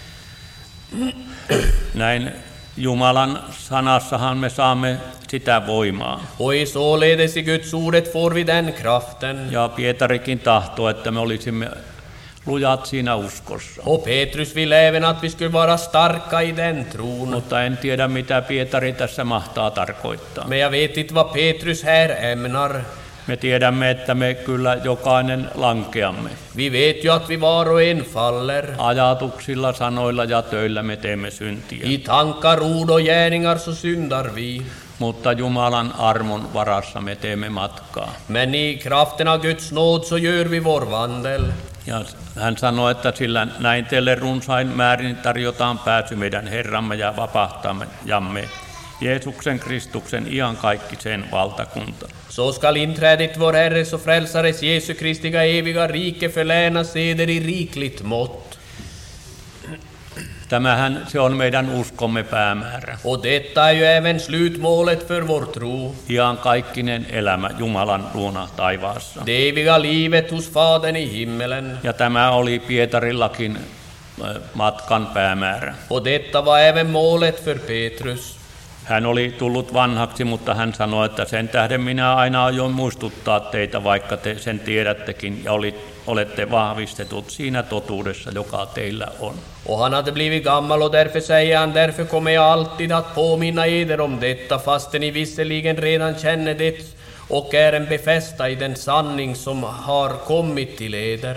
Näin Jumalan sanassahan me saamme sitä voimaa. Och i således i Guds ordet får vi den kraften. Ja Pietarikin tahtoo, että me olisimme lujat siinä uskossa. Och Petrus vill även att vi skulle vara starka i den tron. Mutta en tiedä, mitä Pietari tässä mahtaa tarkoittaa. Men jag vet inte vad Petrus här ämnar. Me tiedämme, että me kyllä jokainen lankeamme. Vi vet ju att vi var och en faller. Ajatuksilla, sanoilla ja töillä me teemme syntiä. I tankar, ord och gärningar så syndar vi. Mutta Jumalan armon varassa me teemme matkaa. Men i kraften av Guds nåd så gör vi vår vandel. Ja hän sanoi, että sillä näin teille runsain määrin tarjotaan pääsy meidän Herramme ja vapahtajamme Jeesuksen Kristuksen iankaikkiseen valtakuntaan. Så skall inträdet vår Herres och Frälsares Jesu Kristiga eviga rike förlänas eder i rikligt mått. Tämähän se on meidän uskomme päämäärä. Och detta är ju även slutmålet för vår tro. Iankaikkinen elämä Jumalan luona taivaassa. Det eviga livet hos Fadern i himmelen. Ja tämä oli Pietarillakin matkan päämäärä. Och detta var även målet för Petrus. Hän oli tullut vanhaksi, mutta hän sanoi, että sen tähden minä aina aion muistuttaa teitä, vaikka te sen tiedättekin ja olette vahvistetut siinä totuudessa, joka teillä on. Och han hade blivit gammal och därför säger han, därför kommer jag alltid att påminna eder om detta, fastän ni visserligen redan känner det och är en befästa i den sanning som har kommit till eder.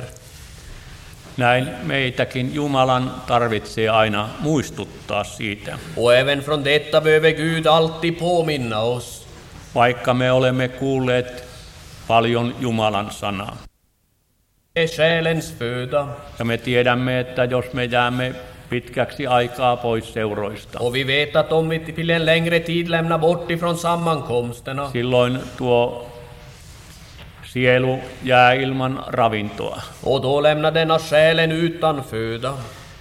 Näin meitäkin Jumalan tarvitsee aina muistuttaa siitä. Och även från detta behöver Gud alltid påminna oss. Vaikka me olemme kuulleet paljon Jumalan sanaa. Det är själens föda. Ja me tiedämme, että jos me jäämme pitkäksi aikaa pois seuroista, Och vi vet att om vi till en längre tid lämnar bort ifrån sammankomsterna, silloin tuo sielu jää ilman ravintoa. och då lämnar denna själen utan föda.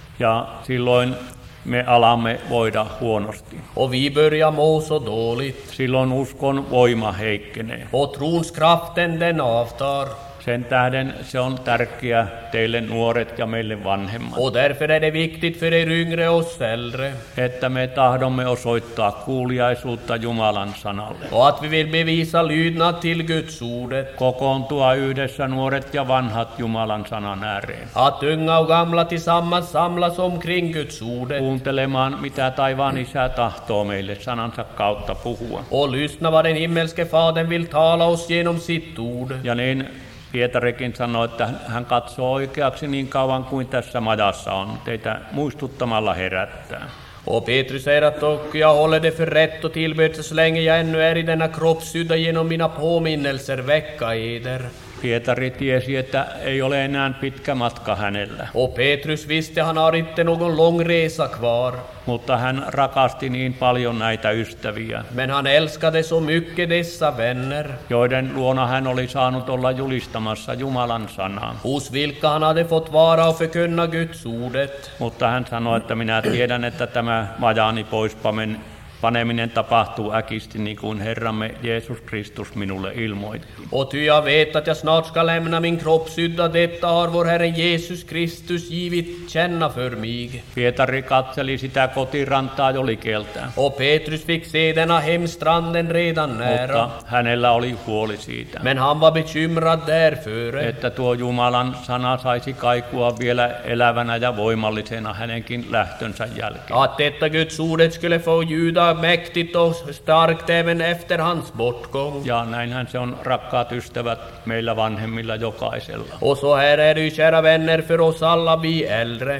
Ja silloin me alamme voida huonosti. Och vi börjar må så dåligt. Silloin uskon voima heikkenee. Och trons kraften den avtar. Sen tähden se on tärkeä teille nuoret ja meille vanhemmat, Och därför är det viktigt för er yngre och oss äldre. että me tahdomme osoittaa kuuliaisuutta Jumalan sanalle. Och att vi vill bevisa lydnad till Guds ordet. Kokoontua yhdessä nuoret ja vanhat Jumalan sanan ääreen. Att unga och gamla tillsammans samlas omkring Guds ordet. Kuuntelemaan, mitä taivaan Isä tahtoo meille sanansa kautta puhua. Och lyssna vad den himmelske Fadern vill tala oss genom sitt ord. Ja niin Pietarikin sanoi, että hän katsoo oikeaksi niin kauan kuin tässä majassa on, teitä muistuttamalla herättää. Och Petrus säger att och jag håller det för rätt och tillbedelse så länge jag ännu är i denna kroppshydda genom mina påminnelser väcka eder. Pietari tiesi, että ei ole enää pitkä matka hänellä, Och Petrus visste han har inte någon lång resa kvar. mutta hän rakasti niin paljon näitä ystäviä, Men han älskade så mycket dessa vänner, joiden luona hän oli saanut olla julistamassa Jumalan sanaa. hos vilka han hade fått vara och förkunna Guds ordet. Mutta hän sanoi, että minä tiedän, että tämä majani poispamen paneminen tapahtuu äkisti, niin kuin Herramme Jeesus Kristus minulle ilmoitti. Och ty jag vet att jag snart ska lämna min kroppshydda, detta har vår Herre Jesus Kristus givit känna för mig. Pietari katseli sitä kotirantaa jo likeltä, Och Petrus fick se denna hemstranden redan nära. mutta hänellä oli huoli siitä, Men han var bekymrad därför, että tuo Jumalan sana saisi kaikua vielä elävänä ja voimallisena hänenkin lähtönsä jälkeen. att detta Guds ordet skulle få ljuda mäktigt och starkt även efter hans bortgång. Ja näinhän se on, rakkaat ystävät, meillä vanhemmilla jokaisella. Och så här är det ju, kära vänner, för oss alla vi äldre.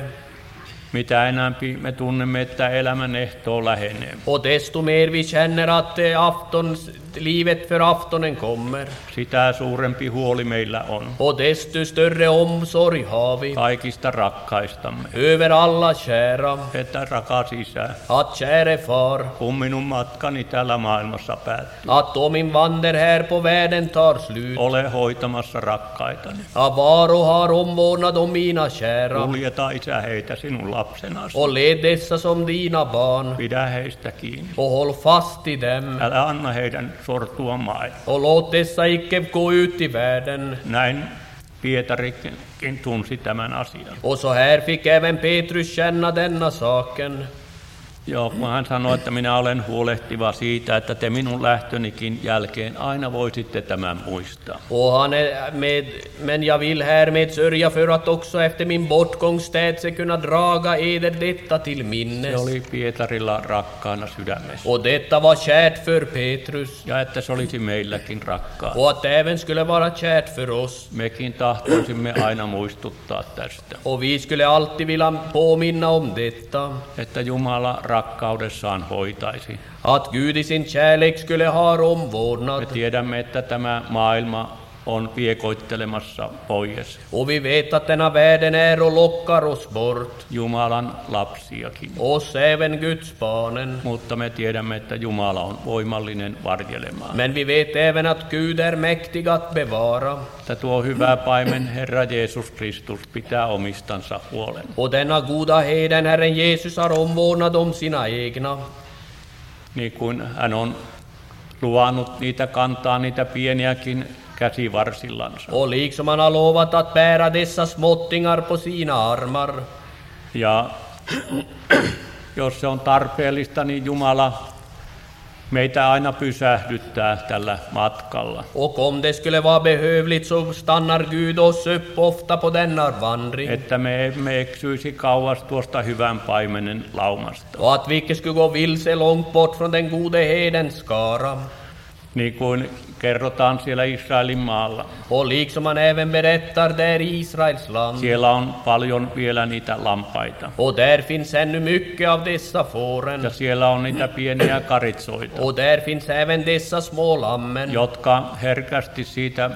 Mitä enämpi me tunnemme, että elämän ehtoo lähenee, Och desto mer vi känner att eh, aftons, livet för aftonen kommer, sitä suurempi huoli meillä on och desto större omsorg har vi kaikista rakkaistamme. över alla kära, Että rakas Isä, att käre far, kun minun matkani täällä maailmassa päättyy, att då min vander här på världen tar slut, ole hoitamassa rakkaitani. att var och har omvårdnad om mina kära, Kuljeta Isä heitä sinun lapsenasi. och led dessa som dina barn, Pidä heistä kiinni. och håll fast i dem, Älä anna heidän sortua maailmaan. och låt dessa icke gå ut i världen. Näin Pietarikin tunsi tämän asian. Och så här fick även Petrus känna denna saken. Joo, kun hän sanoi, että minä olen huolehtiva siitä, että te minun lähtönikin jälkeen aina voisitte tämän muistaa. Och han är med, men jag vill härmed sörja för att också efter min bortgång städse kunna draga eder detta till Se minnes. oli Pietarilla rakkaana sydämessä. Och detta var kärt för Petrus. Ja että se olisi meilläkin rakkaa. Och att det även skulle vara kärt för oss. Mekin tahtoisimme aina muistuttaa tästä, Och vi skulle alltid vilja påminna om detta. että Jumala rakkaudessaan hoitaisi. Att Gud i sin kärlek skulle ha Me omvårdnad. tiedämme, että tämä maailma on viekoittelemassa pois. Och vi vet att denna världen är och lockar oss bort. Jumalan lapsiakin. Oss även Guds barnen. Mutta me tiedämme, että Jumala on voimallinen varjelemaan. Men vi vet även att Gud är mäktig att bevara. Että tuo hyvä paimen Herra Jeesus Kristus pitää omistansa huolen. Och denna goda heden Herren Jesus har omvårdnad om sina egna. Niin kuin hän on luvannut niitä kantaa, niitä pieniäkin käsivarsillansa. Och liksom han har lovat att bära dessa småttingar på sina armar. Ja jos se on tarpeellista, niin Jumala meitä aina pysähdyttää tällä matkalla. Och om det skulle vara behövligt så stannar Gud oss upp ofta på denna vandring. Että me emme eksyisi kauas tuosta hyvän paimenen laumasta. Och att vi icke skulle gå vilse långt bort från den gode hedens skara. Niin kuin kerrotaan siellä Israelin maalla. Och liksom han även berättar där i Israels land. Siellä on paljon vielä niitä lampaita. Och där finns ännu mycket av dessa fåren. Ja siellä on niitä pieniä karitsoita, Och där finns även dessa små lammen. jotka herkästi siitä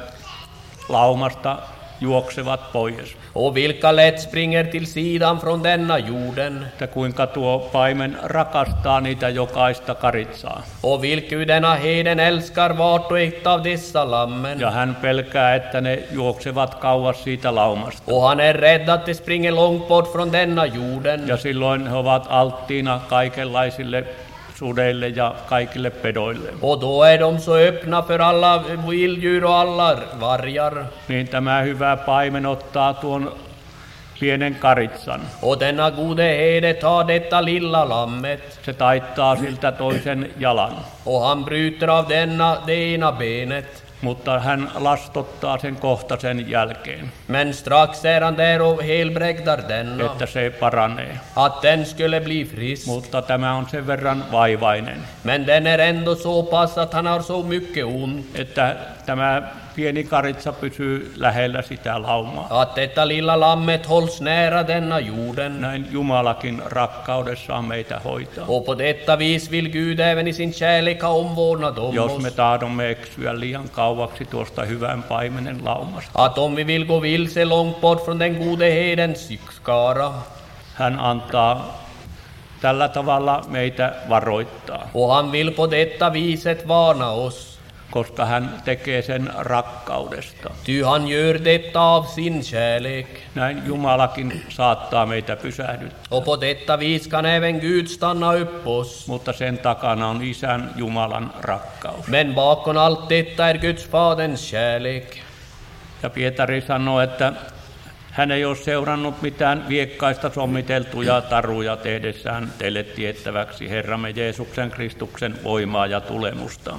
laumasta juoksevat pois. Och vilka lätt springer till sidan från denna jorden. Että kuinka tuo paimen rakastaa niitä jokaista karitsaa. Och vilken denna heden älskar vart och ett av dessa lammen. Ja hän pelkää, että ne juoksevat kauas siitä laumasta. Och han är rädd att de springer långt bort från denna jorden. Ja silloin he ovat alttiina kaikenlaisille sudeille ja kaikille pedoille. Och då är de så öppna för alla vilddjur och alla vargar. Niin tämä hyvä paimen ottaa tuon pienen karitsan. Och denna gode herde tar detta lilla lammet. Se taittaa siltä toisen jalan. Och han bryter av denna det ena benet. Mutta hän lastottaa sen kohta sen jälkeen, Men strax är han där och helbrägdar denna. että se paranee. Att den skulle bli frisk. Mutta tämä on sen verran vaivainen, Men den är ändå så pass att han har så mycket ont. että tämä pieni karitsa pysyy lähellä sitä laumaa. Att detta lilla lammet hålls nära denna jorden. Näin Jumalakin rakkaudessaan meitä hoitaa. Och på detta vis vill Gud även i sin kärlek ha omvårdnad om Jos oss. me tahdomme eksyä liian kauaksi tuosta hyvän paimenen laumasta, Att om vi vill gå vilse långt bort från den gode hedens skara. hän antaa tällä tavalla meitä varoittaa, Och han vill på detta viset varna oss. koska hän tekee sen rakkaudesta. Ty han gör detta av sin kärlek. Näin Jumalakin saattaa meitä pysähdyttää, Och på detta vis kan även Gud stanna upp oss. mutta sen takana on Isän Jumalan rakkaus. Men bakom allt detta är Guds faderns kärlek. Ja Pietari sanoi, että hän ei ole seurannut mitään viekkaista sommiteltuja taruja tehdessään teille tiettäväksi Herramme Jeesuksen Kristuksen voimaa ja tulemusta,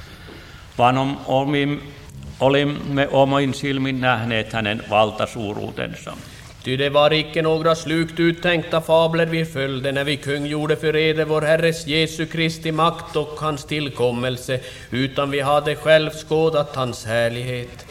vaan on, omin, olimme omin silmin nähneet hänen valtasuuruutensa. Ty det var icke några slukt uttänkta fabler vi följde när vi kungjorde för eder vår Herres Jesu Kristi makt och hans tillkommelse, utan vi hade själv skådat hans härlighet.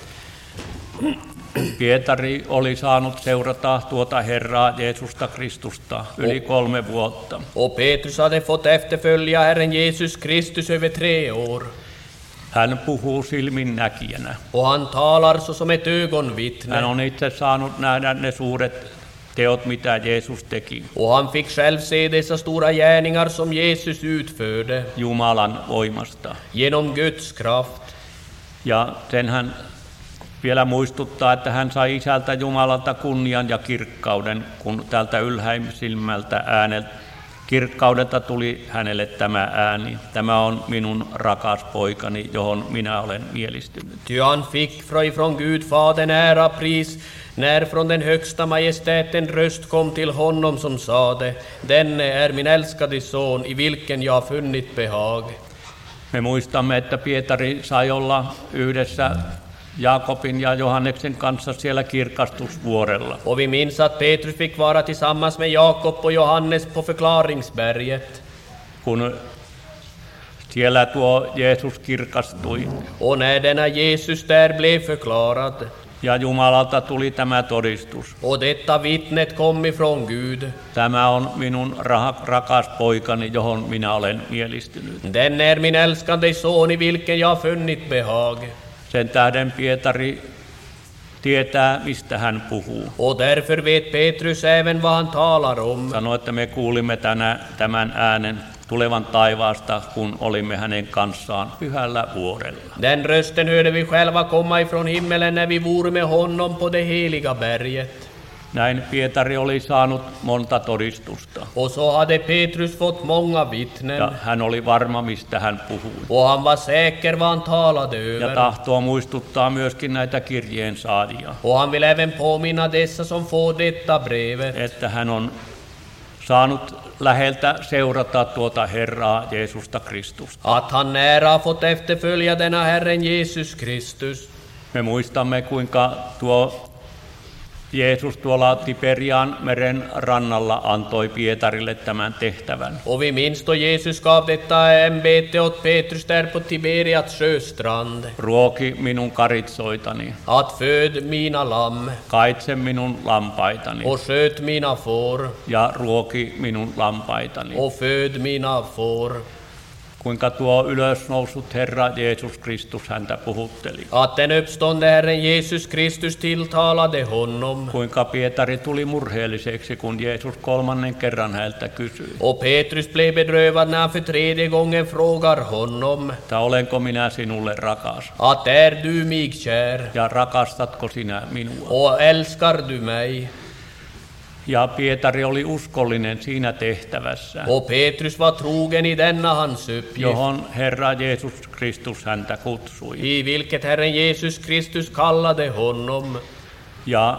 Pietari oli saanut seurata tuota Herraa Jeesusta Kristusta yli kolme vuotta. Och Petrus hade fått efterfölja Herren Jesus Kristus över tre år. Hän puhuu silminnäkijänä. Och han talar så som ett Hän ögonvittne. on itse saanut nähdä ne suuret teot, mitä Jeesus teki Och han fick själv se dessa stora gärningar som Jesus utförde Jumalan voimasta. genom Guds kraft. Ja sen hän vielä muistuttaa, että hän sai Isältä Jumalalta kunnian ja kirkkauden, kun täältä ylhäisimmältä ääneltä kirkkaudelta tuli hänelle tämä ääni. Tämä on minun rakas poikani, johon minä olen mielistynyt. Ty han fick från Gud Fadern ära pris, när från den högsta majestäten röst kom till honom som sade: denne är min älskade son, i vilken jag har funnit behag. Me muistamme, että Pietari sai olla yhdessä Jaakobin ja Johanneksen kanssa siellä kirkastusvuorella. Och vi minns att Petrus fick vara tillsammans med Jakob och Johannes på förklaringsberget. Kun siellä tuo Jeesus kirkastui Och när denna Jesus där blev förklarad, ja Jumalalta tuli tämä todistus. och detta vittnet kom ifrån Gud: Tämä on minun ra- rakas poikani, johon minä olen mielistynyt. den är min älskade son, i vilken jag har funnit behag. Sen tähden Pietari tietää, mistä hän puhuu. Och därför vet Petrus även vad han talar om. Sanoi, että me kuulimme tänä, tämän äänen tulevan taivaasta, kun olimme hänen kanssaan pyhällä vuorella. Den rösten hörde vi själva komma ifrån himmelen när vi vore med honom på det heliga berget. Näin Pietari oli saanut monta todistusta. Och så hade Petrus fått många vittnen. Ja hän oli varma, mistä hän puhui. Och han var säker vad han talade Ja över. tahtoo muistuttaa myöskin näitä kirjeen saajia, Och han vill även påminna dessa som får detta brevet. että hän on saanut läheltä seurata tuota Herraa Jeesusta Kristusta. Att han nära har fått efterfölja denna Herren Jesus Kristus. Me muistamme, kuinka tuo Jeesus tuolla Tiberian meren rannalla antoi Pietarille tämän tehtävän. Och vi minns då Jesus gav detta ämbete åt Petrus där på Tiberiats sjöstrand. Ruoki minun karitsoitani, Att föd mina lamm kaitse minun lampaitani och sköt mina får ja ruoki minun lampaitani. och föd mina får. Kuinka tuo ylösnousut Herra Jeesus Kristus häntä puhutteli. Att den uppståndne Herren Jesus Kristus tilltalade honom. Kuinka Pietari tuli murheelliseksi, kun Jeesus kolmannen kerran häneltä kysyi, Och Petrus blev bedrövad när han för tredje gången frågar honom. että olenko minä sinulle rakas Att är du mig kär? ja rakastatko sinä minua. Och älskar du mig? Ja Pietari oli uskollinen siinä tehtävässä, Och Petrus var trogen i denna hans uppgift. johon Herra Jeesus Kristus häntä kutsui. I vilket Herren Jesus Kristus kallade honom. Ja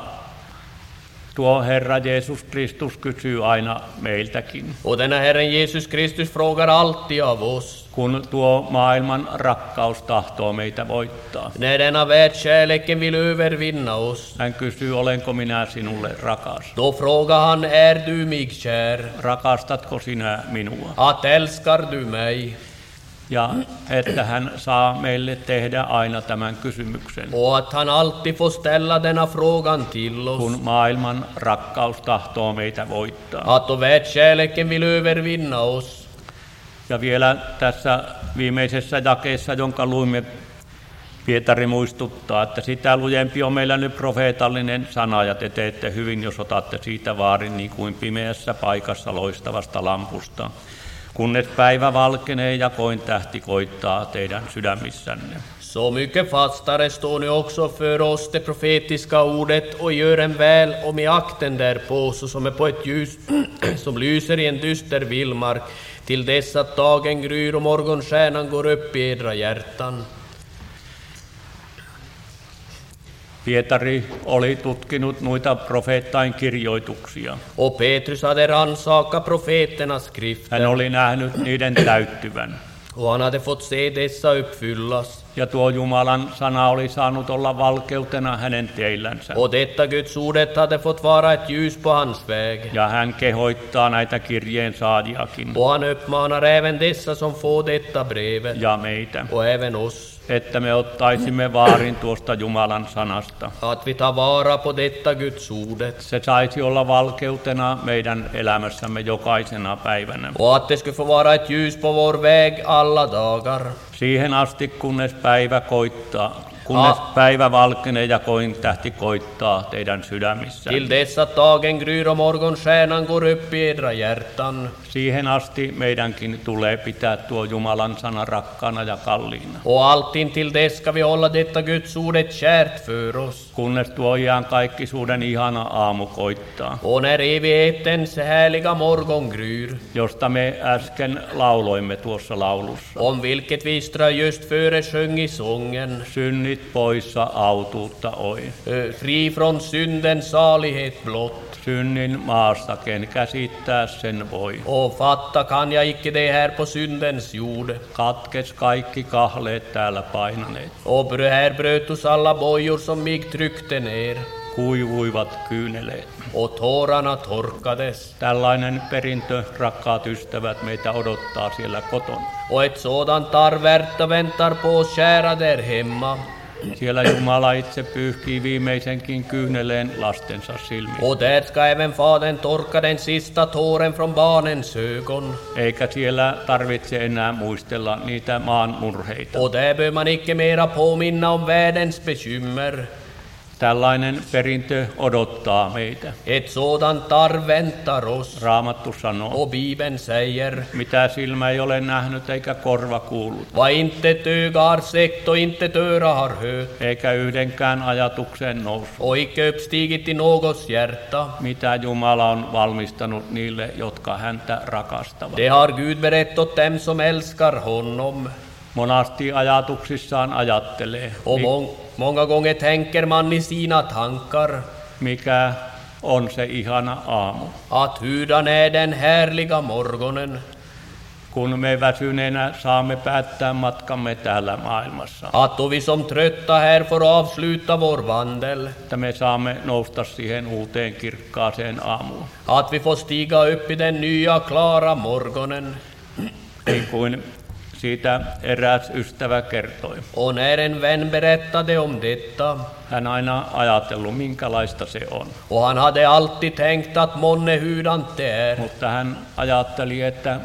tuo Herra Jeesus Kristus kysyy aina meiltäkin, Och denna Herren Jesus Kristus frågar alltid av oss. kun tuo maailman rakkaus tahtoo meitä voittaa. När denna världskärleken vill övervinna oss. Hän kysyy, olenko minä sinulle rakas. Då frågar han, är du mig kär? Rakastatko sinä minua? Att älskar du mig? Ja että hän saa meille tehdä aina tämän kysymyksen, Och att han alltid får ställa denna frågan till oss. kun maailman rakkaus tahtoo meitä voittaa. Att då världskärleken vill övervinna oss. Ja vielä tässä viimeisessä jakeessa, jonka luimme, Pietari muistuttaa, että sitä lujempi on meillä nyt profeetallinen sana, ja te teette hyvin, jos otatte siitä vaarin niin kuin pimeässä paikassa loistavasta lampusta, kunnes päivä valkenee ja koin tähti koittaa teidän sydämissänne. Så mycket fastare står nu också för oss det profetiska ordet och gör en väl och med akten därpå så som är på ett ljus som lyser i en dyster vildmark till dess att dagen gryr och morgonstjärnan går upp i edra hjärtan. Pietari oli tutkinut noita profeettain kirjoituksia. Och Petrus hade ransakat profeternas Hän skrifter oli nähnyt niiden täyttyvän. och han hade fått se dessa uppfyllas. Ja tuo Jumalan sana oli saanut olla valkeutena hänen teillänsä. Och detta Guds ordet hade fått vara ett ljus på hans väg. Ja hän kehoittaa näitä kirjeen saajiakin Och han uppmanar även dessa som får detta brevet ja meitä, och även oss että me ottaisimme vaarin tuosta Jumalan sanasta. att vi tar vara på detta Guds ordet. Se saisi olla valkeutena meidän elämässämme jokaisena päivänä. Och att det skulle få vara ett ljus på vår väg alla dagar. Siihen asti, kunnes päivä koittaa, kunnes päivä valkenee ja koin tähti koittaa teidän sydämissänne. Till dess att dagen gryr och morgonstjärnan går upp i edra hjärtan. Siihen asti meidänkin tulee pitää tuo Jumalan sana rakkaana ja kalliina. Och alltid till dess ska vi hålla detta Guds ordet kärt för oss. Kunnes tuo iankaikkisuuden ihana aamu koittaa, Och när evighetens härliga morgon gryr, josta me äsken lauloimme tuossa laulussa. om vilket vi just före sjöng i sången. Synnit poissa, autuutta oi. Ö, Fri från syndens salighet blott. Synnin maasta ken käsittää sen voi. Och fatta kan jag icke det här på syndens jord. Katkes kaikki kahleet täällä painaneet. Och brö- här brötos alla bojor som mig tryckte ner. Kuivuivat kyyneleet. Och tårarna torkades. Tällainen perintö, rakkaat ystävät, meitä odottaa siellä kotona. Och ett sådant arv väntar på oss kära där hemma. Siellä Jumala itse pyyhkii viimeisenkin kyyneleen lastensa silmiin. Och där ska även Fadern torka den sista tåren från barnens ögon. Eikä siellä tarvitse enää muistella niitä maan murheita. Och där bör man icke mera påminna om världens bekymmer. Tällainen perintö odottaa meitä. Ett sådant arv väntar oss. Raamattu sanoo, Och Bibeln säger, mitä silmä ei ole nähnyt eikä korva kuullut, vad intet öga har sett och intet öra har hört, eikä yhdenkään ajatukseen noussut, och icke uppstigit i någons hjärta. mitä Jumala on valmistanut niille, jotka häntä rakastavat. Det har Gud berett åt dem som älskar honom. Monasti ajatuksissaan ajattelee, Och må- många gånger tänker man i sina tankar mikä on se ihana aamu. att hurdan är den härliga morgonen, Kun me väsyneenä saamme päättää matkamme täällä maailmassa, att då vi som trötta här får avsluta vår vandel, että me saamme nousta siihen uuteen kirkkaaseen aamuun. att vi får stiga upp i den nya klara morgonen. Niin kuin siitä eräs ystävä kertoi. Och när en vän berättade om detta, Hän aina ajatellut, minkälaista se on. och han hade alltid tänkt att månne hurdant det är, Mutta hän ajatteli, että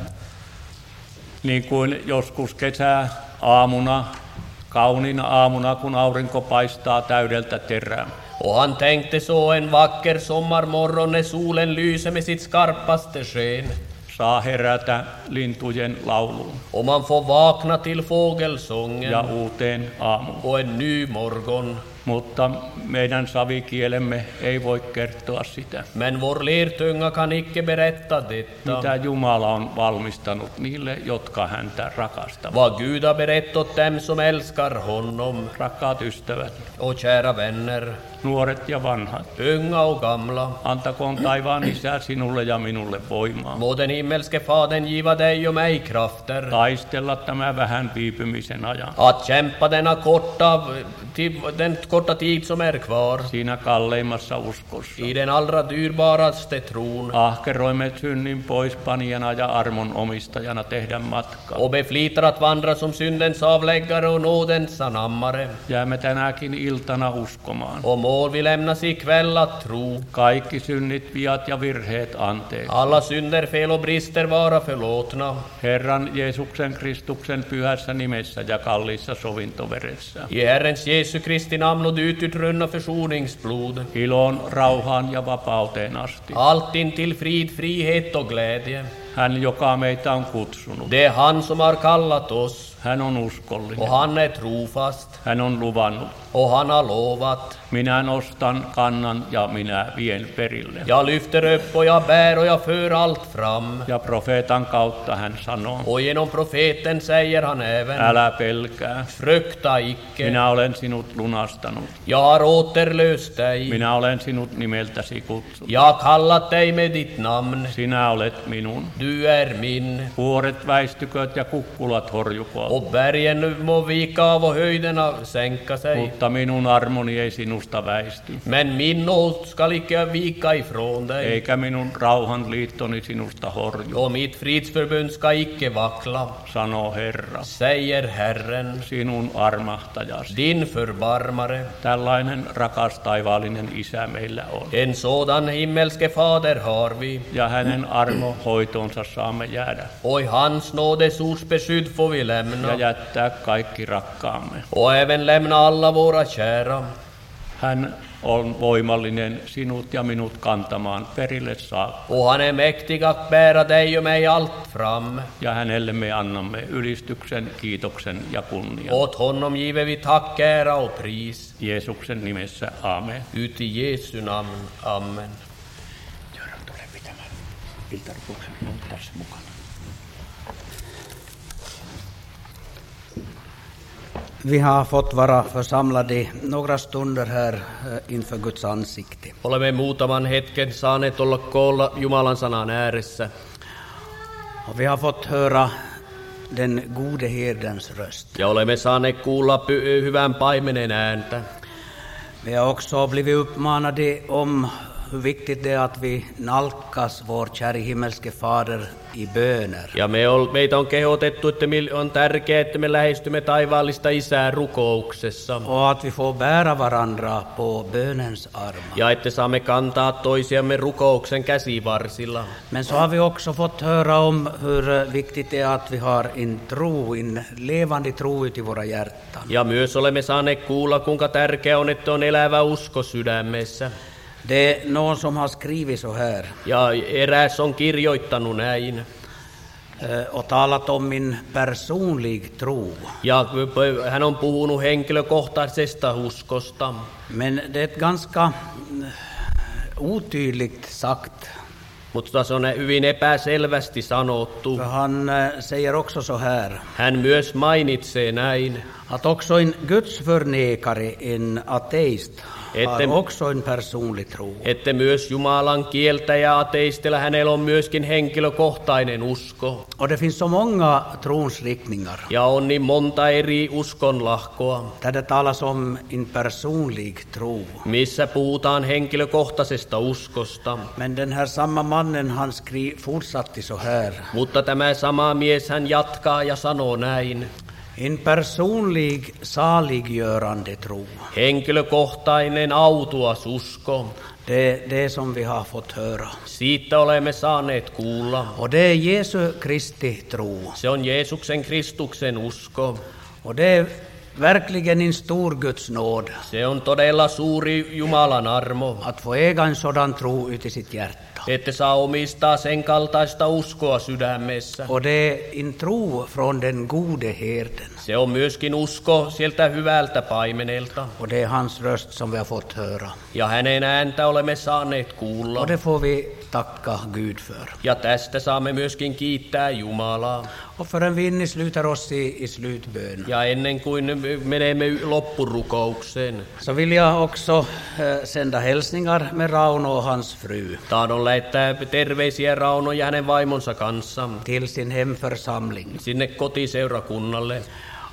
niin kuin joskus kesäaamuna, kauniina aamuna, kun aurinko paistaa täydeltä terää, och han tänkte så en vacker sommarmorgon när solen lyser med sitt skarpaste sken, saa herätä lintujen lauluun och man får vakna till fågelsången ja uuteen aamuun. och en ny morgon. Mutta meidän savikielemme ei voi kertoa sitä, Men vår lertunga kan icke berätta detta, mitä Jumala on valmistanut niille, jotka häntä rakastavat. vad Gud har berättat åt dem som älskar honom. Rakkaat ystävät, Och kära vänner, nuoret ja vanhat, unga och gamla, antakoon taivaan Isä sinulle ja minulle voimaa må den himmelske Fadern giva dig och mig krafter taistella tämä vähän viipymisen ajan att kämpa denna korta, ti- den korta tid som är kvar siinä kalleimmassa uskossa. i den allra dyrbaraste tron, Ahkeroimme synnin poispanijana ja armon omistajana tehdä matkaa. och beflitar att vandra som syndens avläggare och nådens anammare. Jäämme tänäkin iltana uskomaan. Och må vi lämnas ikväll att tro, Kaikki synnit, viat ja virheet anteeksi. alla synder, fel och brister vara förlåtna. Herran Jeesuksen Kristuksen pyhässä nimessä ja kalliissa sovintoveressä. I Herrens Jesu Kristi namn och ututrunnna försoningsblod, Iloon, rauhaan ja vapauteen asti. allt in till frid, frihet och glädje. Hän, joka meitä on kutsunut. Det är han som har kallat oss, Hän on och uskollinen. han är trofast, Hän on luvannut. och han har lovat. Minä nostan kannan ja minä vien perille. Jag lyfter upp och jag bär och jag för allt fram. Ja profeetan kautta hän sanoo, Och genom profeten säger han även, älä pelkää. frukta icke, Minä olen sinut lunastanut. jag har återlöst dig. Minä olen sinut nimeltäsi kutsunut. Jag har kallat dig med ditt namn, Sinä olet minun. du är min. Vuoret väistyköt ja kukkulat horjukoot. Och bergen må vika av och höjderna sänka sig. Mutta minun armoni ei sinusta väisty. Men min nåd skall icke vika ifrån dig, Eikä minun rauhan liittoni sinusta horju, och mitt fridsförbund ska icke vackla, sanoo Herra, säger Herren, sinun armahtajasi. din förbarmare. Tällainen rakas taivaallinen Isä meillä on. En sådan himmelske fader har vi, Ja hänen armo hoitoonsa saamme jäädä och i hans nådesords beskydd får vi ja lämna, jättää kaikki rakkaamme. och även lämna alla våra kära. Hän on voimallinen sinut ja minut kantamaan perille saakka. Och han är mäktig att bära dig och mig allt fram. Ja hänelle me annamme ylistyksen, kiitoksen ja kunnian. Åt honom giver vi tack, ära och pris. Jeesuksen nimessä, aamen. Ut i Jesu namn. Amen. Göran tulee pitämään iltarukouksen, on tässä mukana. Vi har fått vara församlade några stunder här eh, inför Guds ansikte. Olemme muutaman hetken saaneet olla koolla Jumalan sanan ääressä. Och vi har fått höra den gode herdens röst. Ja olemme saaneet kuulla py- hyvän paimenen ääntä. Vi har också blivit uppmanade om hur viktigt det är att vi nalkas vår kära himmelske fader i böner. Ja me ol, meitä on kehotettu, että on tärkeää, että me lähestymme taivaallista Isää rukouksessa. Och att vi får bära varandra på bönens armar. Ja että saamme kantaa toisiamme rukouksen käsivarsilla. Men så har vi också fått höra om hur viktigt det är att vi har en tro, en levande tro ut i våra hjärtan. Ja myös olemme saaneet kuulla, kuinka tärkeää on, että on elävä usko sydämessä. Det är någon som har skrivit så här. Ja eräs on kirjoittanut näin. Och talat om min personlig tro. Ja hän on puhunut henkilökohtaisesta uskosta. Men det är ett ganska otydligt sagt. Mutta se on hyvin epäselvästi sanottu. För han säger också så här. Hän myös mainitsee näin. Att också en gudsförnekare, en ateist, Ette, har också en personlig tro. Että myös Jumalan kieltäjä ateistilla hänellä on myöskin henkilökohtainen usko. Och det finns så många tronsriktningar. Ja on niin monta eri uskonlahkoa. Där det talas om en personlig tro. Missä puhutaan henkilökohtaisesta uskosta. Men den här samma mannen han skri, fortsatte så här. Mutta tämä sama mies hän jatkaa ja sanoo näin. En personlig saliggörande tro. Henkilökohtainen autuas usko. Det, det som vi har fått höra. Siitä olemme saaneet kuulla. Och det är Jesu Kristi tro. Se on Jeesuksen Kristuksen usko. Och det är verkligen en stor Guds nåd. Se on todella suuri Jumalan armo. Att få äga en sådan tro ut i sitt hjärta. Että saa omistaa sen kaltaista uskoa sydämessä. Och det är en tro från den gode herden. Se on myöskin usko sieltä hyvältä paimenelta. Och det är hans röst som vi har fått höra. Ja hänen ääntä olemme saaneet kuulla. Och det får vi tacka Gud för. Ja tästä saamme myöskin kiittää Jumalaa. Och förrän vi innesluter oss i, i slutbön. Ja ennen kuin menemme loppurukoukseen. Så vill jag också äh, sända hälsningar med Rauno och hans fru. Tahdon lähettää terveisiä Rauno ja hänen vaimonsa kanssa. Till sin hemförsamling. Sinne kotiseurakunnalle.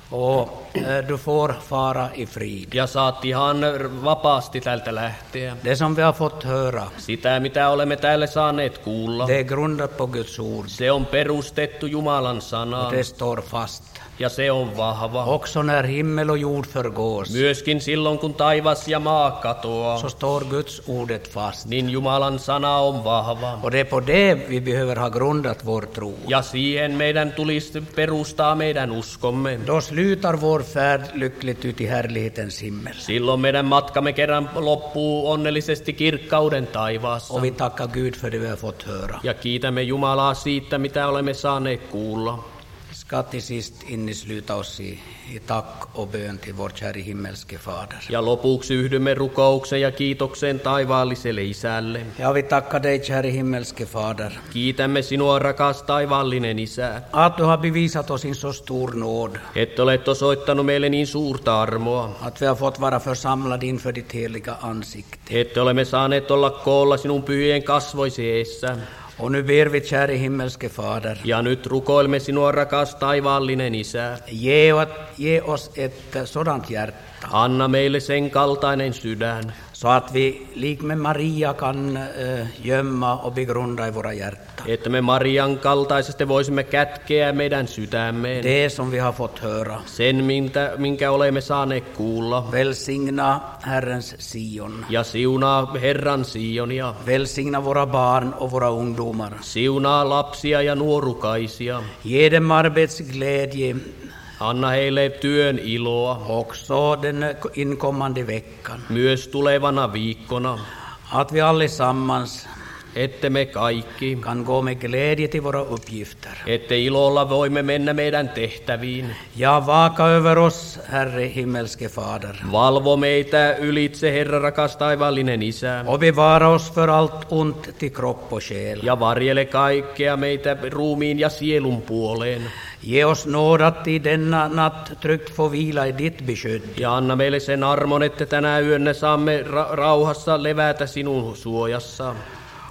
Och äh, du får fara i frid. Ja saat ihan vapaasti tältä lähteä. Det som vi har fått höra. Sitä mitä olemme täällä saaneet kuulla. Det är grundat på Guds ord. Se on perustettu Jumalan sanaan. Och det står fast. Ja se on vahva. Också när himmel och jord förgås. Myöskin silloin kun taivas ja maa katoaa. Så står Guds ordet fast. Niin Jumalan sana on vahva. Och det är på det vi behöver ha grundat vår tro. Ja siihen meidän tulisi perustaa meidän uskomme. Då slutar vår färd lyckligt ut i härlighetens himmel. Silloin meidän matkamme kerran loppuu onnellisesti kirkkauden taivaassa. Och vi tackar Gud för det vi har fått höra. Ja kiitämme Jumalaa siitä, mitä olemme saaneet kuulla. Ska till sist innesluta oss i, i tack och bön till vår kära himmelske fader. Ja lopuksi yhdymme rukoukseen ja kiitokseen taivaalliselle Isälle. Ja vi tackar dig, kära himmelske fader. Kiitämme sinua, rakas taivaallinen Isä. Att du har bevisat oss en så stor nåd. Että olet osoittanut meille niin suurta armoa. Att vi har fått vara församlade inför ditt heliga ansikte. Että olemme saaneet olla koolla sinun pyhien kasvoisi eessä. Och nu ber vi, kära himmelske fader. Ja nyt rukoilemme sinua, rakas taivaallinen Isä. Ge, ge oss ett sådant hjärta. Anna meille sen kaltainen sydän. Så att vi, lik med Maria, kan äh, gömma och begrunda i våra hjärtan. Että me Marian kaltaisesti voisimme kätkeä meidän sydämeen. Det som vi har fått höra. Sen, minkä, minkä olemme saaneet kuulla. Välsigna Herrens Sion. Ja siunaa Herran Sionia. Välsigna våra barn och våra ungdomar. Siunaa lapsia ja nuorukaisia. Ge dem arbetsglädje. Anna heille työn iloa. Också den inkommande veckan. Myös tulevana viikkona. Att vi allesammans Ette me kaikki. kan gå med glädje till våra uppgifter. Ette ilolla voimme mennä meidän tehtäviin. Ja vaka över oss, Herre himmelske Fader. Valvo meitä ylitse, Herra rakas taivaallinen Isä. Och bevara oss för allt ont till kropp och själ. Ja varjele kaikkea meitä ruumiin ja sielun puoleen. Ge oss nåd att i denna natt tryggt få vila i ditt beskydd. Ja anna meille sen armon, että tänä yönä saamme ra- rauhassa levätä sinun suojassa.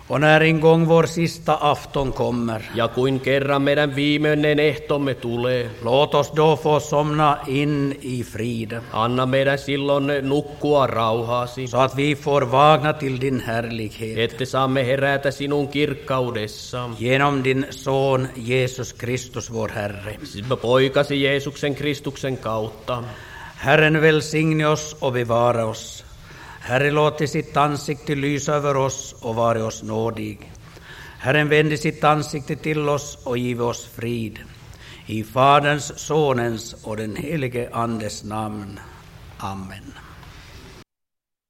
Och när en gång vår sista afton kommer, Ja kuin kerran meidän viimeinen ehtomme tulee, låt oss då få somna in i frid, anna meidän silloin nukkua rauhaasi, så att vi får vakna till din härlighet. että saamme herätä sinun kirkkaudessa. Genom din son Jesus Kristus vår Herre. Poikasi Jeesuksen Kristuksen kautta. Herren välsigne oss och bevara oss. Herre låter sitt ansikte lysa över oss och vare oss nådig. Herren vände sitt ansikte till oss och give oss frid. I Faderns, Sonens och den helige Andes namn. Amen.